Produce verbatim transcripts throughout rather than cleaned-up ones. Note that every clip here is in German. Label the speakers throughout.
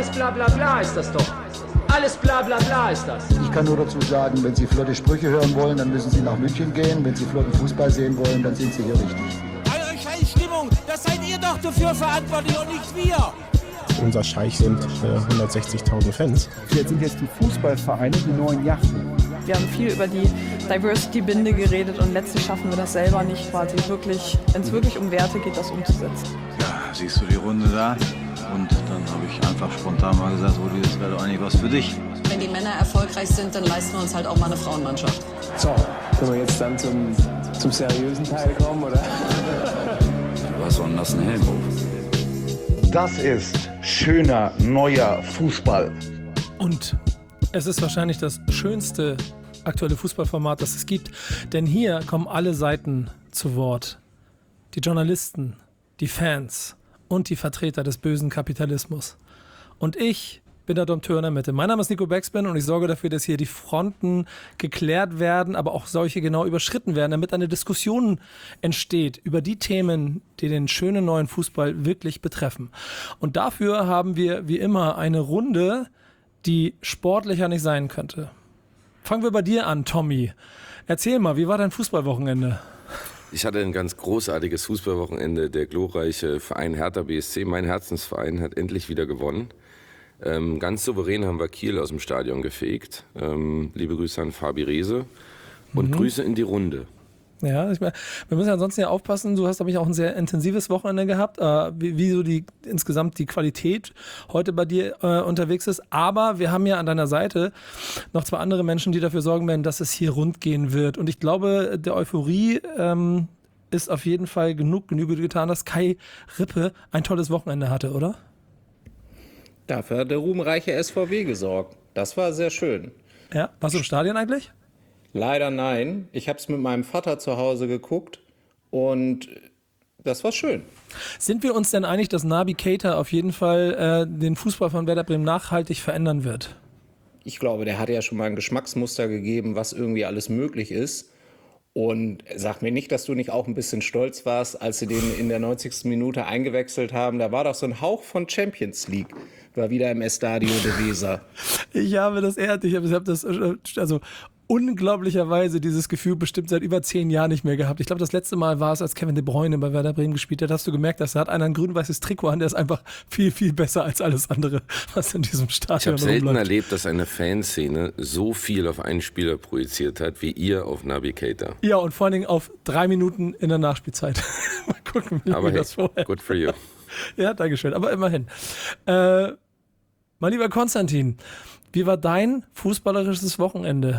Speaker 1: Alles bla bla bla ist das doch. Alles bla bla bla ist das.
Speaker 2: Ich kann nur dazu sagen, wenn Sie flotte Sprüche hören wollen, dann müssen Sie nach München gehen. Wenn Sie flotten Fußball sehen wollen, dann sind Sie hier richtig.
Speaker 3: Eure Scheißstimmung, das seid ihr doch dafür verantwortlich und nicht wir.
Speaker 4: Unser Scheich sind äh, hundertsechzigtausend Fans.
Speaker 5: Jetzt sind jetzt die Fußballvereine die neuen Yachten.
Speaker 6: Wir haben viel über die Diversity-Binde geredet und letztlich schaffen wir das selber nicht, quasi wirklich, wenn es wirklich um Werte geht, das umzusetzen.
Speaker 7: Ja, siehst du die Runde da? Und dann habe ich einfach spontan mal gesagt, Rudi, das wäre doch eigentlich was für dich.
Speaker 8: Wenn die Männer erfolgreich sind, dann leisten wir uns halt auch mal eine Frauenmannschaft.
Speaker 9: So, können wir jetzt dann zum, zum seriösen Teil kommen, oder?
Speaker 7: Du hast so einen nassen Helm auf.
Speaker 10: Das ist schöner, neuer Fußball.
Speaker 11: Und es ist wahrscheinlich das schönste aktuelle Fußballformat, das es gibt. Denn hier kommen alle Seiten zu Wort. Die Journalisten, die Fans und die Vertreter des bösen Kapitalismus. Und ich bin der Dompteur in der Mitte. Mein Name ist Nico Backspin und ich sorge dafür, dass hier die Fronten geklärt werden, aber auch solche genau überschritten werden, damit eine Diskussion entsteht über die Themen, die den schönen neuen Fußball wirklich betreffen. Und dafür haben wir wie immer eine Runde, die sportlicher nicht sein könnte. Fangen wir bei dir an, Tommy. Erzähl mal, wie war dein Fußballwochenende?
Speaker 12: Ich hatte ein ganz großartiges Fußballwochenende. Der glorreiche Verein Hertha B S C, mein Herzensverein, hat endlich wieder gewonnen. Ähm, ganz souverän haben wir Kiel aus dem Stadion gefegt. Ähm, liebe Grüße an Fabi Rehse und mhm. Grüße in die Runde.
Speaker 11: Ja, ich, wir müssen ja ansonsten ja aufpassen, du hast, glaube ich, auch ein sehr intensives Wochenende gehabt, äh, wie, wie so die insgesamt die Qualität heute bei dir äh, unterwegs ist. Aber wir haben ja an deiner Seite noch zwei andere Menschen, die dafür sorgen werden, dass es hier rund gehen wird. Und ich glaube, der Euphorie ähm, ist auf jeden Fall genug Genüge getan, dass Kai Rippe ein tolles Wochenende hatte, oder?
Speaker 13: Dafür hat der ruhmreiche S V W gesorgt. Das war sehr schön.
Speaker 11: Ja, warst du im Stadion eigentlich?
Speaker 13: Leider nein. Ich habe es mit meinem Vater zu Hause geguckt und das war schön.
Speaker 11: Sind wir uns denn einig, dass Naby Keita auf jeden Fall äh, den Fußball von Werder Bremen nachhaltig verändern wird?
Speaker 13: Ich glaube, der hat ja schon mal ein Geschmacksmuster gegeben, was irgendwie alles möglich ist. Und sag mir nicht, dass du nicht auch ein bisschen stolz warst, als sie den in der neunzigsten Minute eingewechselt haben. Da war doch so ein Hauch von Champions League. War wieder im Estadio de Weser.
Speaker 11: Ich habe das ehrlich, ich habe das, also unglaublicherweise dieses Gefühl bestimmt seit über zehn Jahren nicht mehr gehabt. Ich glaube, das letzte Mal war es, als Kevin De Bruyne bei Werder Bremen gespielt hat. Hast du gemerkt, dass da hat einer ein grün-weißes Trikot an, der ist einfach viel, viel besser als alles andere, was in diesem Stadion
Speaker 12: Ich habe selten
Speaker 11: rumläuft.
Speaker 12: erlebt, dass eine Fanszene so viel auf einen Spieler projiziert hat, wie ihr auf Naby Keita.
Speaker 11: Ja, und vor allen Dingen auf drei Minuten in der Nachspielzeit. Mal gucken, wie
Speaker 12: Aber
Speaker 11: hey,
Speaker 12: das vorher. Good for you.
Speaker 11: Ja, dankeschön. Aber immerhin. Äh, mein lieber Konstantin, wie war dein fußballerisches Wochenende?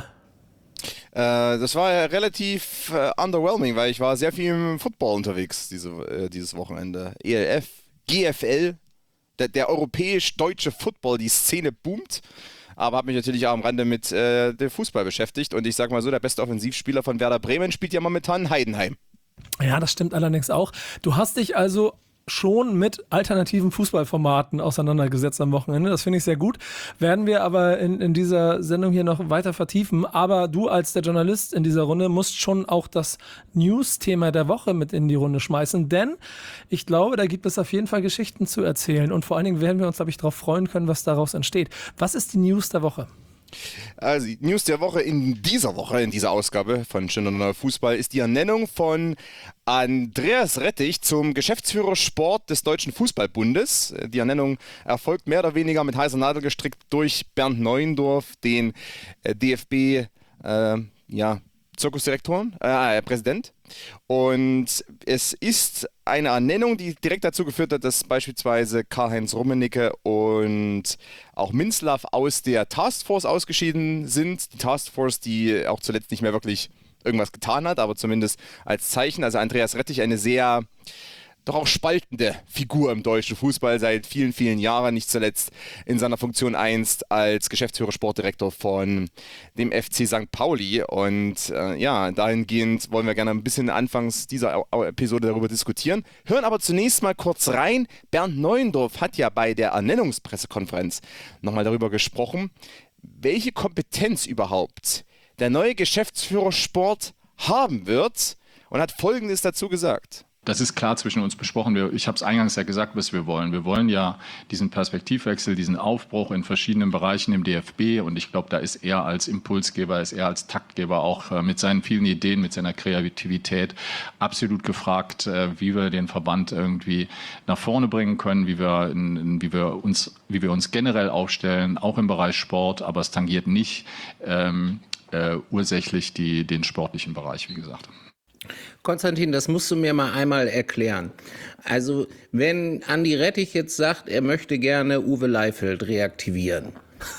Speaker 14: Äh, das war ja relativ äh, underwhelming, weil ich war sehr viel im Football unterwegs diese, äh, dieses Wochenende. E L F, G F L, der, der europäisch-deutsche Football, die Szene boomt. Aber habe mich natürlich auch am Rande mit äh, dem Fußball beschäftigt. Und ich sag mal so, der beste Offensivspieler von Werder Bremen spielt ja momentan Heidenheim.
Speaker 11: Ja, das stimmt allerdings auch. Du hast dich also schon mit alternativen Fußballformaten auseinandergesetzt am Wochenende. Das finde ich sehr gut. Werden wir aber in, in dieser Sendung hier noch weiter vertiefen. Aber du als der Journalist in dieser Runde musst schon auch das News-Thema der Woche mit in die Runde schmeißen. Denn ich glaube, da gibt es auf jeden Fall Geschichten zu erzählen. Und vor allen Dingen werden wir uns, glaube ich, darauf freuen können, was daraus entsteht. Was ist die News der Woche?
Speaker 14: Also die News der Woche in dieser Woche, in dieser Ausgabe von Schöner Neuer Fußball ist die Ernennung von Andreas Rettich zum Geschäftsführer Sport des Deutschen Fußballbundes. Die Ernennung erfolgt mehr oder weniger mit heißer Nadel gestrickt durch Bernd Neuendorf, den D F B äh, ja, Zirkusdirektor, äh, Präsident. Und es ist eine Ernennung, die direkt dazu geführt hat, dass beispielsweise Karl-Heinz Rummenigge und auch Minzlaff aus der Taskforce ausgeschieden sind. Die Taskforce, die auch zuletzt nicht mehr wirklich irgendwas getan hat, aber zumindest als Zeichen. Also Andreas Rettich, eine sehr doch auch spaltende Figur im deutschen Fußball seit vielen, vielen Jahren, nicht zuletzt in seiner Funktion einst als Geschäftsführer Sportdirektor von dem F C Sankt Pauli. Und äh, ja, dahingehend wollen wir gerne ein bisschen anfangs dieser Episode darüber diskutieren. Hören aber zunächst mal kurz rein. Bernd Neuendorf hat ja bei der Ernennungspressekonferenz nochmal darüber gesprochen, welche Kompetenz überhaupt der neue Geschäftsführer Sport haben wird und hat Folgendes dazu gesagt.
Speaker 15: Das ist klar zwischen uns besprochen. Wir, ich habe es eingangs ja gesagt, was wir wollen. Wir wollen ja diesen Perspektivwechsel, diesen Aufbruch in verschiedenen Bereichen im D F B. Und ich glaube, da ist er als Impulsgeber, ist er als Taktgeber auch äh, mit seinen vielen Ideen, mit seiner Kreativität absolut gefragt, äh, wie wir den Verband irgendwie nach vorne bringen können, wie wir, in, in, wie wir uns, wie wir uns generell aufstellen, auch im Bereich Sport. Aber es tangiert nicht ähm, äh, ursächlich die, den sportlichen Bereich, wie gesagt.
Speaker 13: Konstantin, das musst du mir mal einmal erklären. Also, wenn Andi Rettich jetzt sagt, er möchte gerne Uwe Leifeld reaktivieren,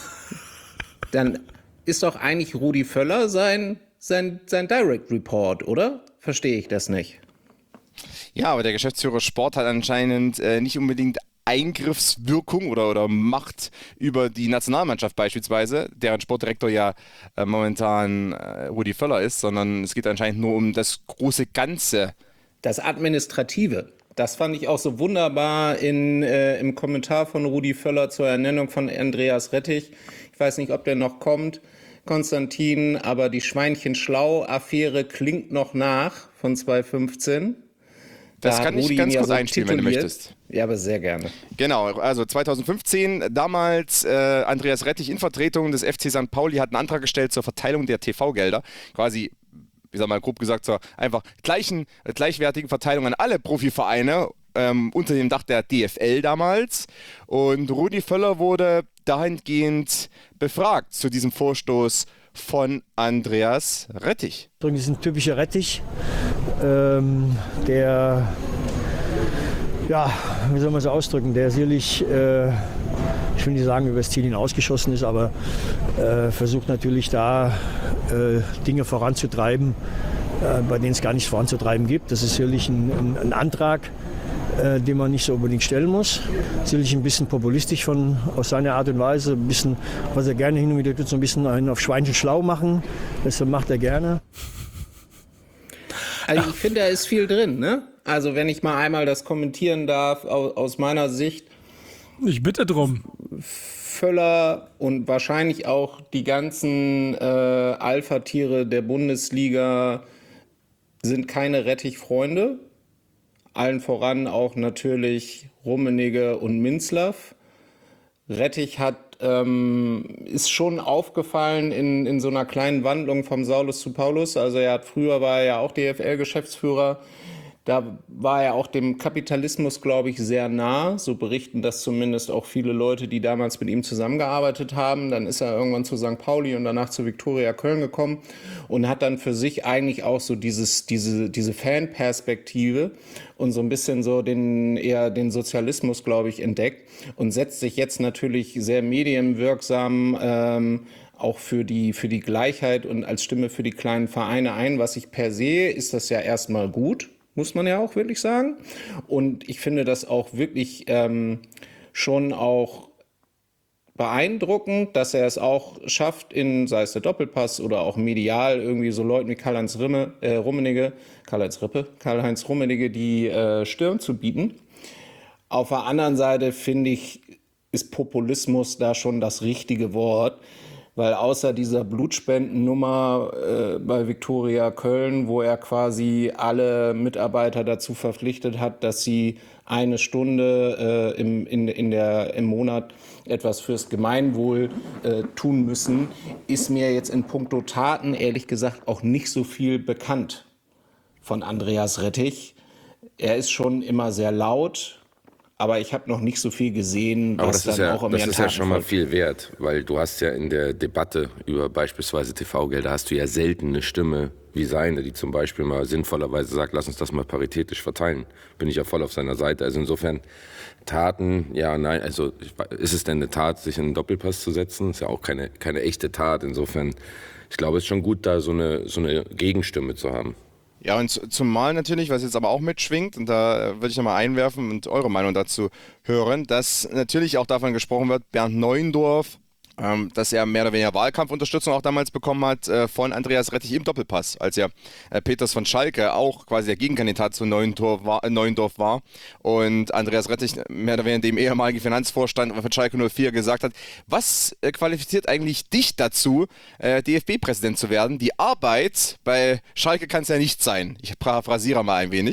Speaker 13: dann ist doch eigentlich Rudi Völler sein, sein, sein Direct Report, oder? Verstehe ich das nicht?
Speaker 14: Ja, aber der Geschäftsführer Sport hat anscheinend äh, nicht unbedingt Eingriffswirkung oder, oder Macht über die Nationalmannschaft beispielsweise, deren Sportdirektor ja äh, momentan äh, Rudi Völler ist, sondern es geht anscheinend nur um das große Ganze.
Speaker 13: Das Administrative. Das fand ich auch so wunderbar in, äh, im Kommentar von Rudi Völler zur Ernennung von Andreas Rettich. Ich weiß nicht, ob der noch kommt, Konstantin, aber die Schweinchen-Schlau-Affäre klingt noch nach von zweitausendfünfzehn.
Speaker 14: Das
Speaker 13: da
Speaker 14: kann ich ganz ja kurz so einspielen, wenn du möchtest.
Speaker 13: Ja, aber sehr gerne.
Speaker 14: Genau, also zweitausendfünfzehn, damals äh, Andreas Rettich in Vertretung des F C Sankt Pauli hat einen Antrag gestellt zur Verteilung der T V-Gelder. Quasi, wie sag mal, grob gesagt, zur einfach gleichen, gleichwertigen Verteilung an alle Profivereine ähm, unter dem Dach der D F L damals. Und Rudi Völler wurde dahingehend befragt zu diesem Vorstoß von Andreas Rettich.
Speaker 16: Das ist ein typischer Rettich, ähm, der, ja, wie soll man es ausdrücken, der sicherlich, äh, ich will nicht sagen, über das Ziel hinausgeschossen ist, aber äh, versucht natürlich da äh, Dinge voranzutreiben, äh, bei denen es gar nichts voranzutreiben gibt. Das ist sicherlich ein, ein, ein Antrag, äh, den man nicht so unbedingt stellen muss. Sicherlich ein bisschen populistisch von, aus seiner Art und Weise, ein bisschen, was er gerne hin und wieder tut, so ein bisschen einen auf Schweinchen schlau machen. Das macht er gerne.
Speaker 13: Also ich finde, da ist viel drin, ne? Also wenn ich mal einmal das kommentieren darf, aus, aus meiner Sicht.
Speaker 11: Ich bitte drum.
Speaker 13: Völler und wahrscheinlich auch die ganzen äh, Alpha-Tiere der Bundesliga sind keine Rettich-Freunde. Allen voran auch natürlich Rummenigge und Minzlaff. Rettich hat, ähm, ist schon aufgefallen in, in so einer kleinen Wandlung vom Saulus zu Paulus. Also er hat früher war er ja auch D F L-Geschäftsführer. Da war er auch dem Kapitalismus, glaube ich, sehr nah. So berichten das zumindest auch viele Leute, die damals mit ihm zusammengearbeitet haben. Dann ist er irgendwann zu Sankt Pauli und danach zu Viktoria Köln gekommen und hat dann für sich eigentlich auch so dieses, diese, diese Fanperspektive und so ein bisschen so den, eher den Sozialismus, glaube ich, entdeckt und setzt sich jetzt natürlich sehr medienwirksam ähm, auch für die, für die Gleichheit und als Stimme für die kleinen Vereine ein. Was ich per se, ist das ja erstmal gut. Muss man ja auch wirklich sagen. Und ich finde das auch wirklich ähm, schon auch beeindruckend, dass er es auch schafft, in, sei es der Doppelpass oder auch medial, irgendwie so Leuten wie Karl-Heinz Rimme, äh, Rummenigge, Karl-Heinz Rippe, Karl-Heinz Rummenigge die äh, Stirn zu bieten. Auf der anderen Seite finde ich, ist Populismus da schon das richtige Wort. Weil außer dieser Blutspendennummer äh, bei Viktoria Köln, wo er quasi alle Mitarbeiter dazu verpflichtet hat, dass sie eine Stunde äh, im, in, in der, im Monat etwas fürs Gemeinwohl äh, tun müssen, ist mir jetzt in puncto Taten ehrlich gesagt auch nicht so viel bekannt von Andreas Rettich. Er ist schon immer sehr laut. Aber ich habe noch nicht so viel gesehen, was dann
Speaker 12: ja,
Speaker 17: auch im
Speaker 12: Das ist ja schon mal viel wert, weil du hast ja in der Debatte über beispielsweise T V-Gelder hast du ja selten eine Stimme wie seine, die zum Beispiel mal sinnvollerweise sagt, lass uns das mal paritätisch verteilen. Bin ich ja voll auf seiner Seite. Also insofern Taten, ja, nein, also ist es denn eine Tat, sich in einen Doppelpass zu setzen? Ist ja auch keine, keine echte Tat. Insofern, ich glaube, es ist schon gut, da so eine, so eine Gegenstimme zu haben.
Speaker 14: Ja, und zumal natürlich, was jetzt aber auch mitschwingt, und da würde ich nochmal einwerfen und eure Meinung dazu hören, dass natürlich auch davon gesprochen wird, Bernd Neuendorf, ähm, dass er mehr oder weniger Wahlkampfunterstützung auch damals bekommen hat äh, von Andreas Rettich im Doppelpass, als ja äh, Peters von Schalke auch quasi der Gegenkandidat zu Neuendorf war, äh, Neuendorf war und Andreas Rettich mehr oder weniger dem ehemaligen Finanzvorstand von Schalke null vier gesagt hat, was äh, qualifiziert eigentlich dich dazu, äh, D F B-Präsident zu werden? Die Arbeit bei Schalke kann es ja nicht sein. Ich paraphrasiere mal ein wenig.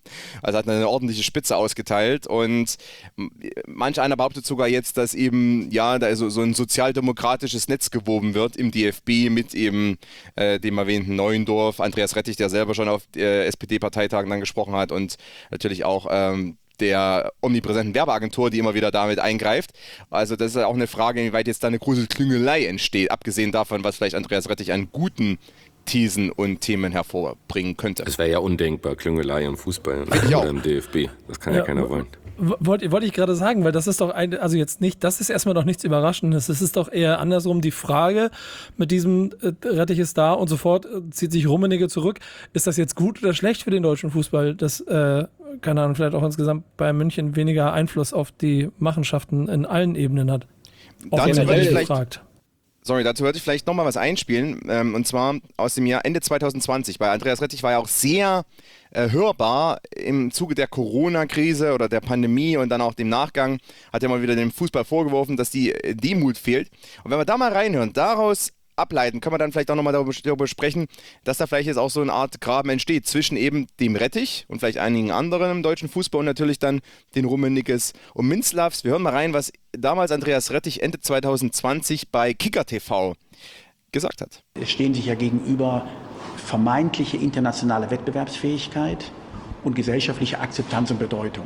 Speaker 14: Also hat eine ordentliche Spitze ausgeteilt und manch einer behauptet sogar jetzt, dass eben ja da so, so ein sozialdemokratisches Netz gewoben wird im D F B mit eben äh, dem erwähnten Neuendorf, Andreas Rettich, der selber schon auf äh, S P D-Parteitagen dann gesprochen hat und natürlich auch ähm, der omnipräsenten Werbeagentur, die immer wieder damit eingreift. Also das ist auch eine Frage, inwieweit jetzt da eine große Klüngelei entsteht, abgesehen davon, was vielleicht Andreas Rettich an guten Thesen und Themen hervorbringen könnte.
Speaker 12: Es wäre ja undenkbar, Klüngelei im Fußball oder im D F B. Das kann ja, ja keiner wollen.
Speaker 11: Wollte wollt ich gerade sagen, weil das ist doch ein, also jetzt nicht, das ist erstmal noch nichts Überraschendes. Es ist doch eher andersrum die Frage mit diesem äh, Rettich ist da und sofort äh, zieht sich Rummenigge zurück. Ist das jetzt gut oder schlecht für den deutschen Fußball, dass, äh, keine Ahnung, vielleicht auch insgesamt bei München weniger Einfluss auf die Machenschaften in allen Ebenen hat? Auch wenn man sich fragt.
Speaker 14: Sorry, dazu würde ich vielleicht nochmal was einspielen, ähm, und zwar aus dem Jahr Ende zwanzig zwanzig. Bei Andreas Rettich war ja auch sehr äh, hörbar im Zuge der Corona-Krise oder der Pandemie und dann auch dem Nachgang, hat er mal wieder dem Fußball vorgeworfen, dass die äh, Demut fehlt. Und wenn wir da mal reinhören, daraus ableiten, können wir dann vielleicht auch nochmal darüber, darüber sprechen, dass da vielleicht jetzt auch so eine Art Graben entsteht zwischen eben dem Rettich und vielleicht einigen anderen im deutschen Fußball und natürlich dann den Rummenigges und Minzlaffs. Wir hören mal rein, was damals Andreas Rettich Ende zwanzig zwanzig bei Kicker T V gesagt hat.
Speaker 18: Es stehen sich ja gegenüber vermeintliche internationale Wettbewerbsfähigkeit und gesellschaftliche Akzeptanz und Bedeutung.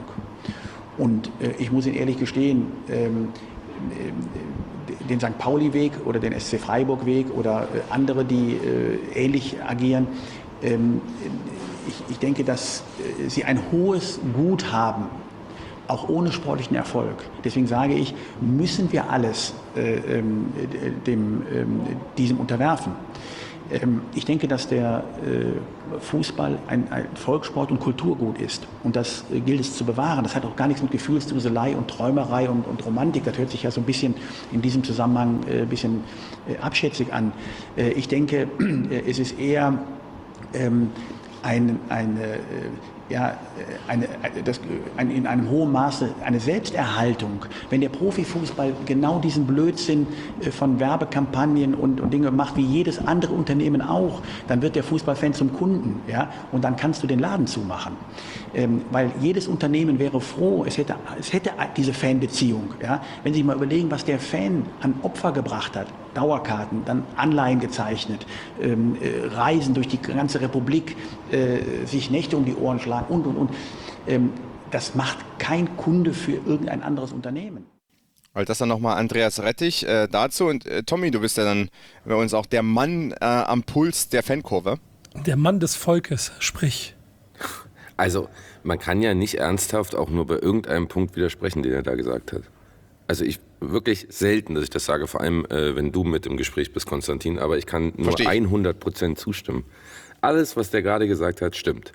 Speaker 18: Und äh, ich muss Ihnen ehrlich gestehen, ähm, äh, den Sankt Pauli-Weg oder den S C Freiburg-Weg oder äh, andere, die äh, ähnlich agieren. Ähm, ich, ich denke, dass äh, sie ein hohes Gut haben, auch ohne sportlichen Erfolg. Deswegen sage ich, müssen wir alles äh, ähm, dem, ähm, diesem unterwerfen. Ähm, ich denke, dass der äh, Fußball ein, ein Volkssport und Kulturgut ist. Und das äh, gilt es zu bewahren. Das hat auch gar nichts mit Gefühlsduselei und Träumerei und, und Romantik. Das hört sich ja so ein bisschen in diesem Zusammenhang äh, ein bisschen äh, abschätzig an. Äh, ich denke, äh, es ist eher ähm, ein, eine, äh, ja, eine, das, ein, in einem hohen Maße eine Selbsterhaltung. Wenn der Profifußball genau diesen Blödsinn von Werbekampagnen und, und Dinge macht, wie jedes andere Unternehmen auch, dann wird der Fußballfan zum Kunden, ja, und dann kannst du den Laden zumachen. Ähm, weil jedes Unternehmen wäre froh, es hätte, es hätte diese Fanbeziehung. Ja. Wenn Sie sich mal überlegen, was der Fan an Opfer gebracht hat, Dauerkarten, dann Anleihen gezeichnet, ähm, äh, Reisen durch die ganze Republik, äh, sich Nächte um die Ohren schlagen und, und, und. Ähm, das macht kein Kunde für irgendein anderes Unternehmen.
Speaker 14: Also das dann nochmal Andreas Rettich äh, dazu. Und äh, Tommy, du bist ja dann bei uns auch der Mann äh, am Puls der Fankurve.
Speaker 11: Der Mann des Volkes, sprich.
Speaker 12: Also man kann ja nicht ernsthaft auch nur bei irgendeinem Punkt widersprechen, den er da gesagt hat. Also ich wirklich selten, dass ich das sage, vor allem äh, wenn du mit im Gespräch bist, Konstantin, aber ich kann nur hundert Prozent zustimmen. Alles, was der gerade gesagt hat, stimmt.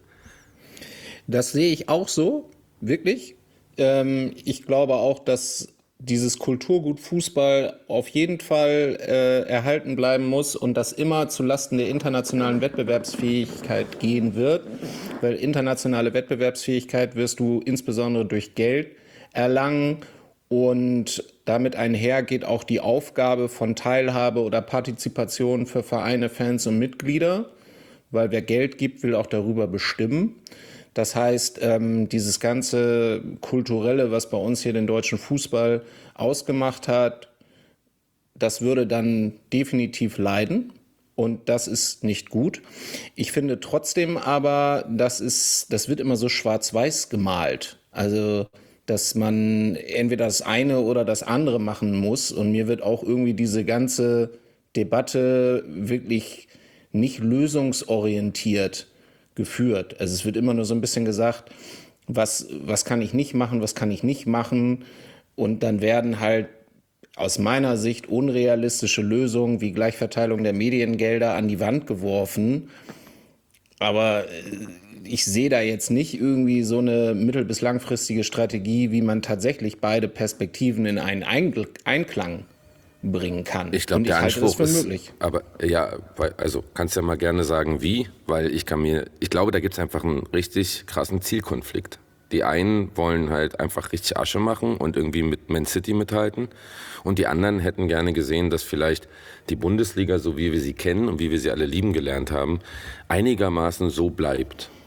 Speaker 13: Das sehe ich auch so, wirklich. Ähm, ich glaube auch, dass dieses Kulturgut Fußball auf jeden Fall äh, erhalten bleiben muss und das immer zulasten der internationalen Wettbewerbsfähigkeit gehen wird, weil internationale Wettbewerbsfähigkeit wirst du insbesondere durch Geld erlangen und damit einher geht auch die Aufgabe von Teilhabe oder Partizipation für Vereine, Fans und Mitglieder, weil wer Geld gibt, will auch darüber bestimmen. Das heißt, ähm, dieses ganze Kulturelle, was bei uns hier den deutschen Fußball ausgemacht hat, das würde dann definitiv leiden und das ist nicht gut. Ich finde trotzdem aber, das ist, das wird immer so schwarz-weiß gemalt. Also, dass man entweder das eine oder das andere machen muss und mir wird auch irgendwie diese ganze Debatte wirklich nicht lösungsorientiert geführt. Also es wird immer nur so ein bisschen gesagt, was, was kann ich nicht machen, was kann ich nicht machen. Und dann werden halt aus meiner Sicht unrealistische Lösungen wie Gleichverteilung der Mediengelder an die Wand geworfen. Aber ich sehe da jetzt nicht irgendwie so eine mittel- bis langfristige Strategie, wie man tatsächlich beide Perspektiven in einen Einklang bringen kann.
Speaker 12: Ich glaube, der Anspruch ist, möglich. Aber ja, also kannst ja mal gerne sagen, wie, weil ich kann mir, ich glaube, da gibt es einfach einen richtig krassen Zielkonflikt. Die einen wollen halt einfach richtig Asche machen und irgendwie mit Man City mithalten und die anderen hätten gerne gesehen, dass vielleicht die Bundesliga, so wie wir sie kennen und wie wir sie alle lieben gelernt haben, einigermaßen so bleibt.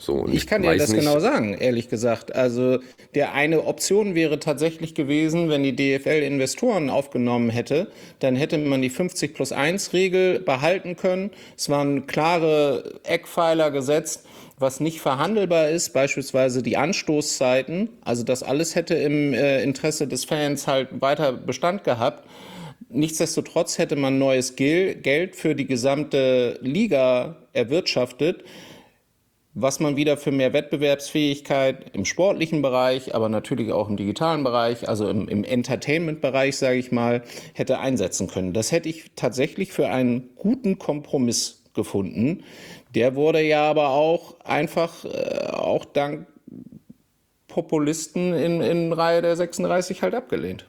Speaker 12: So, und
Speaker 13: ich kann dir das
Speaker 12: nicht,
Speaker 13: genau sagen, ehrlich gesagt. Also der eine Option wäre tatsächlich gewesen, wenn die D F L Investoren aufgenommen hätte, dann hätte man die fünfzig plus eins Regel behalten können. Es waren klare Eckpfeiler gesetzt, was nicht verhandelbar ist, beispielsweise die Anstoßzeiten. Also das alles hätte im äh, Interesse des Fans halt weiter Bestand gehabt. Nichtsdestotrotz hätte man neues Geld für die gesamte Liga erwirtschaftet, was man wieder für mehr Wettbewerbsfähigkeit im sportlichen Bereich, aber natürlich auch im digitalen Bereich, also im, im Entertainment-Bereich, sage ich mal, hätte einsetzen können. Das hätte ich tatsächlich für einen guten Kompromiss gefunden. Der wurde ja aber auch einfach, äh, auch dank Populisten in, in Reihe der sechsunddreißig halt abgelehnt.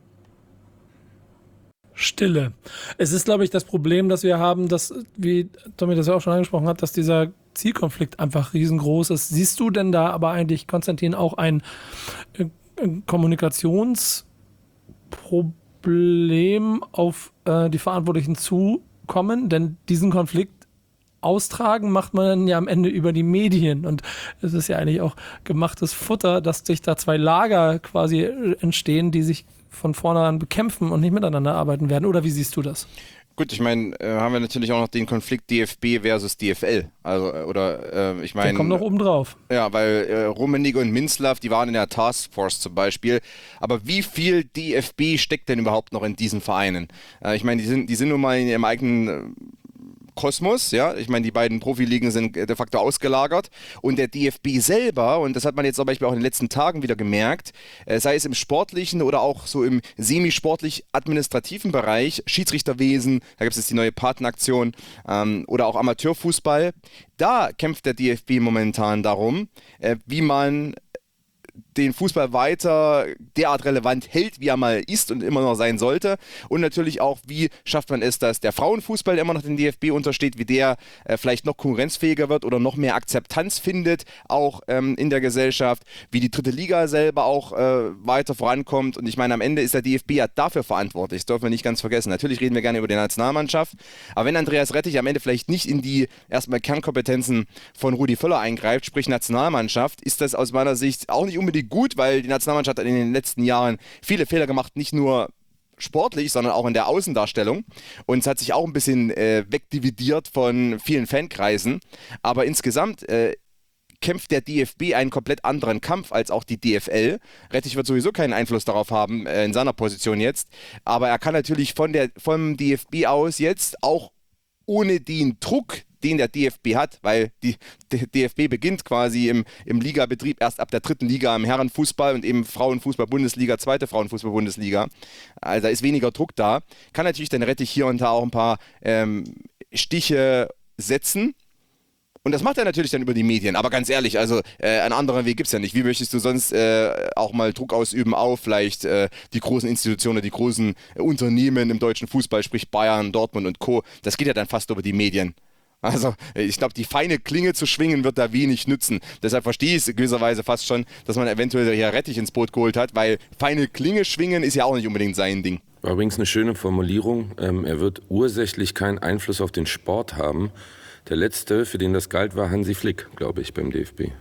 Speaker 11: Stille. Es ist, glaube ich, das Problem, das wir haben, dass, wie Tommy das ja auch schon angesprochen hat, dass dieser Zielkonflikt einfach riesengroß ist. Siehst du denn da aber eigentlich, Konstantin, auch ein äh, Kommunikationsproblem auf äh, die Verantwortlichen zukommen? Denn diesen Konflikt austragen macht man dann ja am Ende über die Medien. Und es ist ja eigentlich auch gemachtes Futter, dass sich da zwei Lager quasi entstehen, die sich von vornherein bekämpfen und nicht miteinander arbeiten werden. Oder wie siehst du das?
Speaker 14: Gut, ich meine, äh, haben wir natürlich auch noch den Konflikt D F B versus D F L. Also, oder, äh, ich meine.
Speaker 11: Der kommt noch oben drauf.
Speaker 14: Ja, weil äh, Rummenigge und Minzlaff, die waren in der Taskforce zum Beispiel. Aber wie viel D F B steckt denn überhaupt noch in diesen Vereinen? Äh, ich meine, die sind, die sind nun mal in ihrem eigenen äh, Kosmos, ja, ich meine, die beiden Profiligen sind de facto ausgelagert und der D F B selber, und das hat man jetzt zum Beispiel auch in den letzten Tagen wieder gemerkt, äh, sei es im sportlichen oder auch so im semisportlich-administrativen Bereich, Schiedsrichterwesen, da gibt es jetzt die neue Patenaktion, ähm, oder auch Amateurfußball, da kämpft der D F B momentan darum, äh, wie man den Fußball weiter derart relevant hält, wie er mal ist und immer noch sein sollte. Und natürlich auch, wie schafft man es, dass der Frauenfußball, der immer noch den D F B untersteht, wie der äh, vielleicht noch konkurrenzfähiger wird oder noch mehr Akzeptanz findet, auch ähm, in der Gesellschaft, wie die dritte Liga selber auch äh, weiter vorankommt. Und ich meine, am Ende ist der D F B ja dafür verantwortlich, das dürfen wir nicht ganz vergessen. Natürlich reden wir gerne über die Nationalmannschaft, aber wenn Andreas Rettich am Ende vielleicht nicht in die erstmal Kernkompetenzen von Rudi Völler eingreift, sprich Nationalmannschaft, ist das aus meiner Sicht auch nicht unbedingt gut, weil die Nationalmannschaft hat in den letzten Jahren viele Fehler gemacht, nicht nur sportlich, sondern auch in der Außendarstellung. Und es hat sich auch ein bisschen äh, wegdividiert von vielen Fankreisen. Aber insgesamt äh, kämpft der D F B einen komplett anderen Kampf als auch die D F L. Rettich wird sowieso keinen Einfluss darauf haben, äh, in seiner Position jetzt. Aber er kann natürlich von der, vom D F B aus jetzt auch ohne den Druck, den der D F B hat, weil die, der D F B beginnt quasi im, im Ligabetrieb erst ab der dritten Liga im Herrenfußball und eben Frauenfußball-Bundesliga, zweite Frauenfußball-Bundesliga. Also da ist weniger Druck da. Kann natürlich dann Rettich hier und da auch ein paar ähm, Stiche setzen. Und das macht er natürlich dann über die Medien. Aber ganz ehrlich, also äh, einen anderen Weg gibt es ja nicht. Wie möchtest du sonst äh, auch mal Druck ausüben auf vielleicht äh, die großen Institutionen, die großen äh, Unternehmen im deutschen Fußball, sprich Bayern, Dortmund und Co. Das geht ja dann fast über die Medien. Also ich glaube, die feine Klinge zu schwingen wird da wenig nützen. Deshalb verstehe ich es gewisserweise fast schon, dass man eventuell hier Rettich ins Boot geholt hat, weil feine Klinge schwingen ist ja auch nicht unbedingt sein Ding.
Speaker 12: War übrigens eine schöne Formulierung. Ähm, er wird ursächlich keinen Einfluss auf den Sport haben. Der letzte, für den das galt, war Hansi Flick, glaube ich, beim D F B.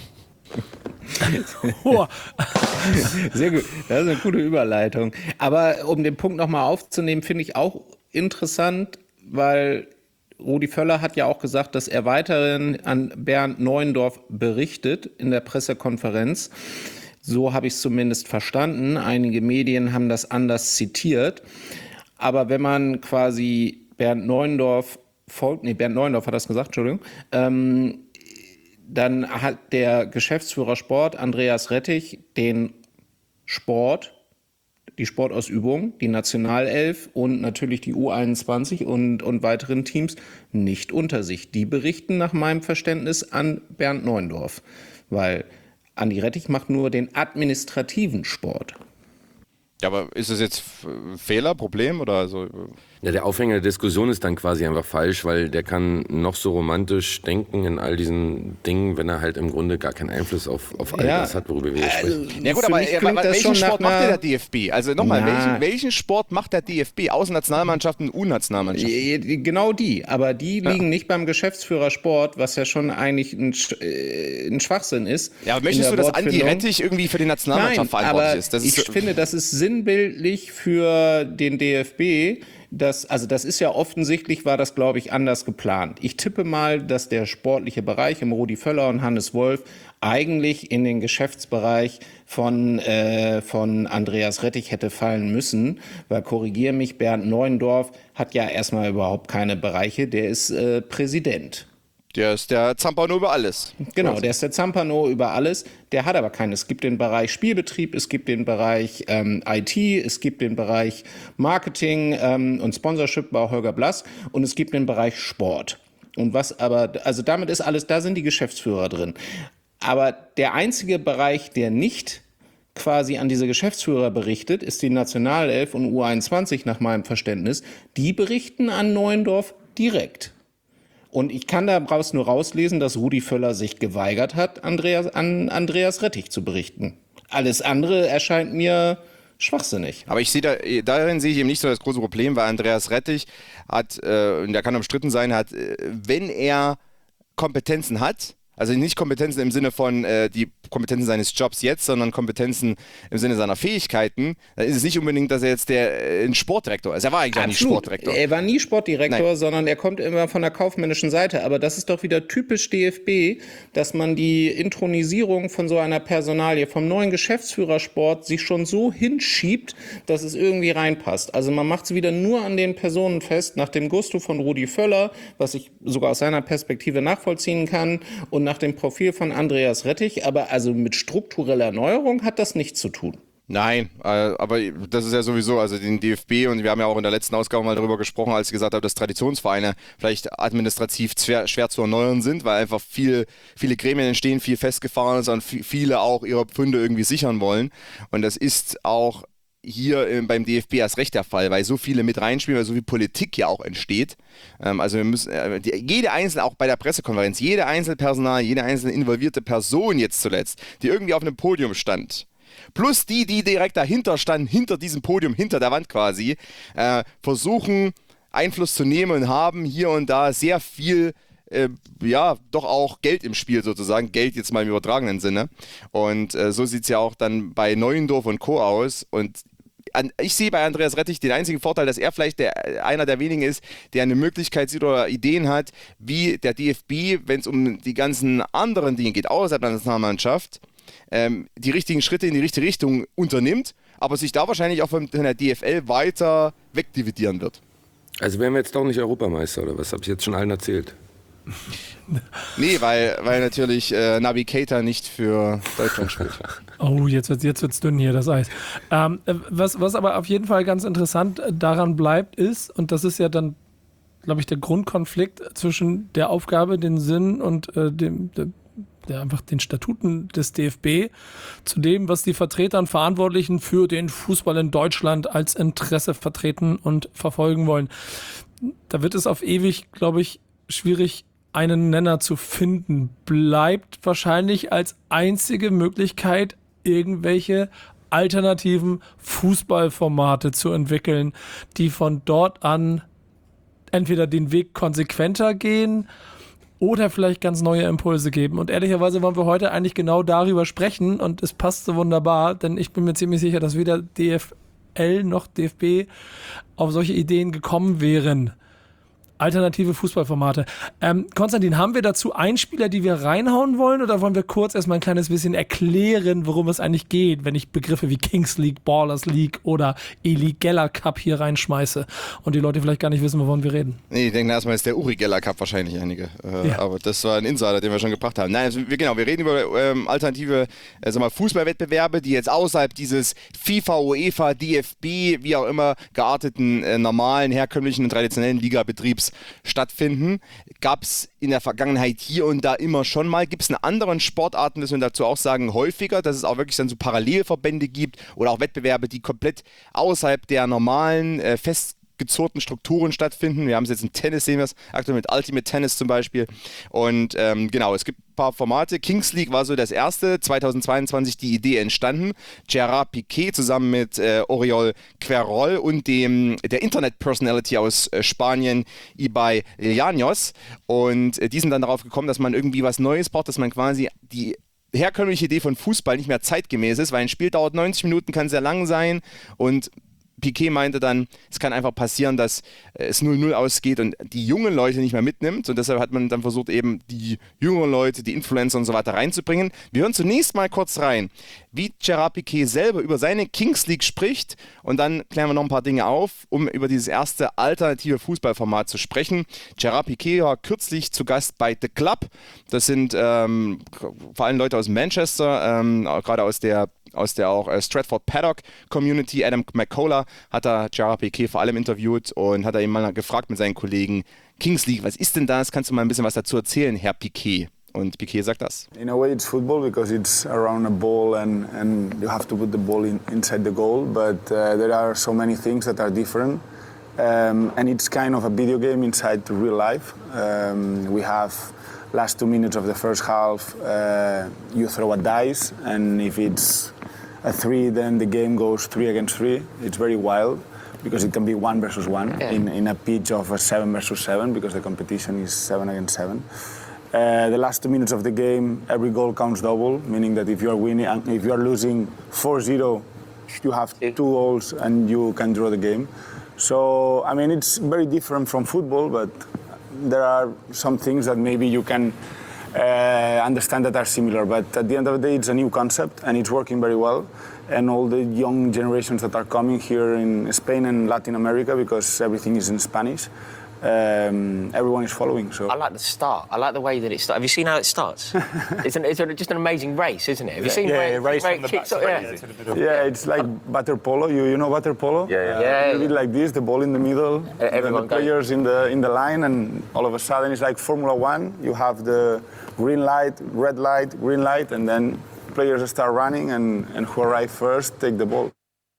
Speaker 13: Sehr gut, das ist eine gute Überleitung. Aber um den Punkt nochmal aufzunehmen, finde ich auch interessant, weil Rudi Völler hat ja auch gesagt, dass er weiterhin an Bernd Neuendorf berichtet in der Pressekonferenz. So habe ich es zumindest verstanden. Einige Medien haben das anders zitiert. Aber wenn man quasi Bernd Neuendorf folgt, nee, Bernd Neuendorf hat das gesagt, Entschuldigung, ähm, dann hat der Geschäftsführer Sport, Andreas Rettich, den Sport, die Sportausübung, die Nationalelf und natürlich die U einundzwanzig und, und weiteren Teams nicht unter sich. Die berichten nach meinem Verständnis an Bernd Neuendorf, weil Andi Rettich macht nur den administrativen Sport.
Speaker 14: Ja, aber ist es jetzt ein Fehler, Problem oder also?
Speaker 12: Ja, der Aufhänger der Diskussion ist dann quasi einfach falsch, weil der kann noch so romantisch denken in all diesen Dingen, wenn er halt im Grunde gar keinen Einfluss auf, auf all
Speaker 13: Ja,
Speaker 12: das hat, worüber wir hier
Speaker 13: also,
Speaker 12: sprechen.
Speaker 14: Ja gut, aber
Speaker 13: mich
Speaker 14: äh,
Speaker 13: klingt das
Speaker 14: welchen
Speaker 13: schon
Speaker 14: Sport
Speaker 13: nach
Speaker 14: macht denn
Speaker 13: einer-
Speaker 14: der D F B? Also nochmal,
Speaker 13: Na.
Speaker 14: welchen, welchen Sport macht der D F B außer Nationalmannschaften und U-Nationalmannschaften?
Speaker 13: Genau die, aber die liegen nicht beim Geschäftsführer Sport, was ja schon eigentlich ein, Sch- äh, ein Schwachsinn ist.
Speaker 14: Ja, aber
Speaker 13: in
Speaker 14: möchtest
Speaker 13: der
Speaker 14: du, dass Andi
Speaker 13: Wortfindung.
Speaker 14: Rettich irgendwie für die Nationalmannschaft
Speaker 13: Nein,
Speaker 14: verantwortlich
Speaker 13: aber
Speaker 14: ist? Das
Speaker 13: ich
Speaker 14: ist so-
Speaker 13: finde, das ist sinnbildlich für den D F B. Das, also das ist ja offensichtlich, war das, glaube ich, anders geplant. Ich tippe mal, dass der sportliche Bereich im Rudi Völler und Hannes Wolf eigentlich in den Geschäftsbereich von, äh, von Andreas Rettich hätte fallen müssen, weil, korrigiere mich, Bernd Neuendorf hat ja erstmal überhaupt keine Bereiche, der ist äh, Präsident.
Speaker 14: Der ist der Zampano über alles.
Speaker 13: Genau, der ist der Zampano über alles. Der hat aber keinen. Es gibt den Bereich Spielbetrieb, es gibt den Bereich ähm, I T, es gibt den Bereich Marketing ähm, und Sponsorship bei Holger Blass und es gibt den Bereich Sport. Und was aber, also damit ist alles, da sind die Geschäftsführer drin. Aber der einzige Bereich, der nicht quasi an diese Geschäftsführer berichtet, ist die Nationalelf und U einundzwanzig nach meinem Verständnis. Die berichten an Neuendorf direkt. Und ich kann daraus nur rauslesen, dass Rudi Völler sich geweigert hat, Andreas, an Andreas Rettich zu berichten. Alles andere erscheint mir schwachsinnig.
Speaker 14: Aber ich sehe da, darin sehe ich eben nicht so das große Problem, weil Andreas Rettich hat, äh, und der kann umstritten sein, hat, äh, wenn er Kompetenzen hat, also nicht Kompetenzen im Sinne von äh, die Kompetenzen seines Jobs jetzt, sondern Kompetenzen im Sinne seiner Fähigkeiten, dann ist es nicht unbedingt, dass er jetzt der äh, ein Sportdirektor ist. Er war eigentlich auch nicht Sportdirektor.
Speaker 13: Er war nie Sportdirektor,
Speaker 14: Nein.
Speaker 13: sondern er kommt immer von der kaufmännischen Seite. Aber das ist doch wieder typisch D F B, dass man die Intronisierung von so einer Personalie vom neuen Geschäftsführer Sport sich schon so hinschiebt, dass es irgendwie reinpasst. Also man macht es wieder nur an den Personen fest, nach dem Gusto von Rudi Völler, was ich sogar aus seiner Perspektive nachvollziehen kann, und nach dem Profil von Andreas Rettich. Aber also mit struktureller Erneuerung hat das nichts zu tun.
Speaker 14: Nein, äh, aber das ist ja sowieso, also den D F B, und wir haben ja auch in der letzten Ausgabe mal darüber gesprochen, als ich gesagt habe, dass Traditionsvereine vielleicht administrativ schwer, schwer zu erneuern sind, weil einfach viel, viele Gremien entstehen, viel festgefahren ist und viele auch ihre Pfünde irgendwie sichern wollen. Und das ist auch hier äh, beim D F B erst recht der Fall, weil so viele mit reinspielen, weil so viel Politik ja auch entsteht. Ähm, also wir müssen, äh, die, jede einzelne, auch bei der Pressekonferenz, jede einzelne Personal, jede einzelne involvierte Person jetzt zuletzt, die irgendwie auf einem Podium stand, plus die, die direkt dahinter standen, hinter diesem Podium, hinter der Wand quasi, äh, versuchen Einfluss zu nehmen und haben hier und da sehr viel Äh, ja, doch auch Geld im Spiel sozusagen, Geld jetzt mal im übertragenen Sinne. Und äh, so sieht es ja auch dann bei Neuendorf und Co. aus. Und an, ich sehe bei Andreas Rettich den einzigen Vorteil, dass er vielleicht der, einer der wenigen ist, der eine Möglichkeit sieht oder Ideen hat, wie der D F B, wenn es um die ganzen anderen Dinge geht, außerhalb der Nationalmannschaft, ähm, die richtigen Schritte in die richtige Richtung unternimmt, aber sich da wahrscheinlich auch von der D F L weiter wegdividieren wird.
Speaker 12: Also wären wir jetzt doch nicht Europameister, oder was? Habe ich jetzt schon allen erzählt?
Speaker 14: Nee, weil, weil natürlich äh, Naby Keita nicht für Deutschland spielt.
Speaker 11: Oh, jetzt wird es jetzt wird's dünn hier, das Eis. Ähm, was, was aber auf jeden Fall ganz interessant daran bleibt, ist, und das ist ja dann, glaube ich, der Grundkonflikt zwischen der Aufgabe, den Sinn und äh, dem, der, der einfach den Statuten des D F B zu dem, was die Vertreter und Verantwortlichen für den Fußball in Deutschland als Interesse vertreten und verfolgen wollen. Da wird es auf ewig, glaube ich, schwierig, einen Nenner zu finden. Bleibt wahrscheinlich als einzige Möglichkeit, irgendwelche alternativen Fußballformate zu entwickeln, die von dort an entweder den Weg konsequenter gehen oder vielleicht ganz neue Impulse geben. Und ehrlicherweise wollen wir heute eigentlich genau darüber sprechen, und es passt so wunderbar, denn ich bin mir ziemlich sicher, dass weder D F L noch D F B auf solche Ideen gekommen wären. Alternative Fußballformate. Ähm, Konstantin, haben wir dazu Einspieler, die wir reinhauen wollen, oder wollen wir kurz erstmal ein kleines bisschen erklären, worum es eigentlich geht, wenn ich Begriffe wie Kings League, Ballers League oder Eli Geller Cup hier reinschmeiße und die Leute vielleicht gar nicht wissen, wovon wir reden?
Speaker 14: Nee, ich denke erstmal ist der Uri Geller Cup wahrscheinlich einige. Äh, ja. Aber das war ein Insider, den wir schon gebracht haben. Nein, also wir, genau, wir reden über ähm, alternative äh, sag mal, Fußballwettbewerbe, die jetzt außerhalb dieses FIFA, UEFA, D F B, wie auch immer gearteten, äh, normalen, herkömmlichen und traditionellen Ligabetriebs Formats stattfinden. Gab es in der Vergangenheit hier und da immer schon mal. Gibt es in anderen Sportarten, das wir dazu auch sagen, häufiger, dass es auch wirklich dann so Parallelverbände gibt oder auch Wettbewerbe, die komplett außerhalb der normalen, äh, fest gezurrten Strukturen stattfinden. Wir haben es jetzt im Tennis, sehen wir es aktuell mit Ultimate Tennis zum Beispiel. Und ähm, genau, es gibt ein paar Formate. Kings League war so das erste, zweitausendzweiundzwanzig die Idee entstanden. Gerard Piqué zusammen mit äh, Oriol Querol und dem, der Internet-Personality aus äh, Spanien, Ibai Llanos. Und äh, die sind dann darauf gekommen, dass man irgendwie was Neues braucht, dass man quasi die herkömmliche Idee von Fußball nicht mehr zeitgemäß ist, weil ein Spiel dauert neunzig Minuten, kann sehr lang sein und Piqué meinte dann, es kann einfach passieren, dass es null null ausgeht und die jungen Leute nicht mehr mitnimmt und deshalb hat man dann versucht, eben die jüngeren Leute, die Influencer und so weiter reinzubringen. Wir hören zunächst mal kurz rein, wie Gerard Piqué selber über seine Kings League spricht und dann klären wir noch ein paar Dinge auf, um über dieses erste alternative Fußballformat zu sprechen. Gerard Piqué war kürzlich zu Gast bei The Club. Das sind ähm, vor allem Leute aus Manchester, ähm, gerade aus der aus der auch äh, Stratford Paddock Community. Adam McCullough hat da Gerard Piqué vor allem interviewt und hat er ihn mal gefragt mit seinen Kollegen, Kings League, was ist denn das? Kannst du mal ein bisschen was dazu erzählen, Herr Piqué? Und Piqué sagt das.
Speaker 19: In a way it's football because it's around a ball and, and you have to put the ball in, inside the goal, but uh, there are so many things that are different. Um, and it's kind of a video game inside real life. Um, we have last two minutes of the first half, uh, you throw a dice, and if it's a three, then the game goes three against three. It's very wild because it can be one versus one yeah. in, in a pitch of a seven versus seven because the competition is seven against seven. Uh, the last two minutes of the game, every goal counts double, meaning that if you are winning, if you are losing four zero, you have two goals and you can draw the game. So I mean, it's very different from football, but there are some things that maybe you can uh, understand that are similar, but at the end of the day it's a new concept and it's working very well, and all the young generations that are coming here in Spain and Latin America, because everything is in Spanish, um, everyone is following. So
Speaker 20: I like the start. I like the way that it starts. Have you seen how it starts? it's, an, it's a, just an amazing race, isn't it? Have you seen
Speaker 19: yeah,
Speaker 20: where,
Speaker 19: yeah, race
Speaker 20: where
Speaker 19: from
Speaker 20: it
Speaker 19: the
Speaker 20: kicks
Speaker 19: back
Speaker 20: up? Yeah.
Speaker 19: yeah. yeah, it's like water polo. You you know water polo?
Speaker 20: Yeah, yeah.
Speaker 19: Uh,
Speaker 20: yeah,
Speaker 19: a bit
Speaker 20: yeah.
Speaker 19: like this, the ball in the middle,
Speaker 20: Everyone
Speaker 19: the players in the in the line, and all of a sudden it's like Formula One. You have the green light, red light, green light, and then players start running, and, and who arrive first take the ball.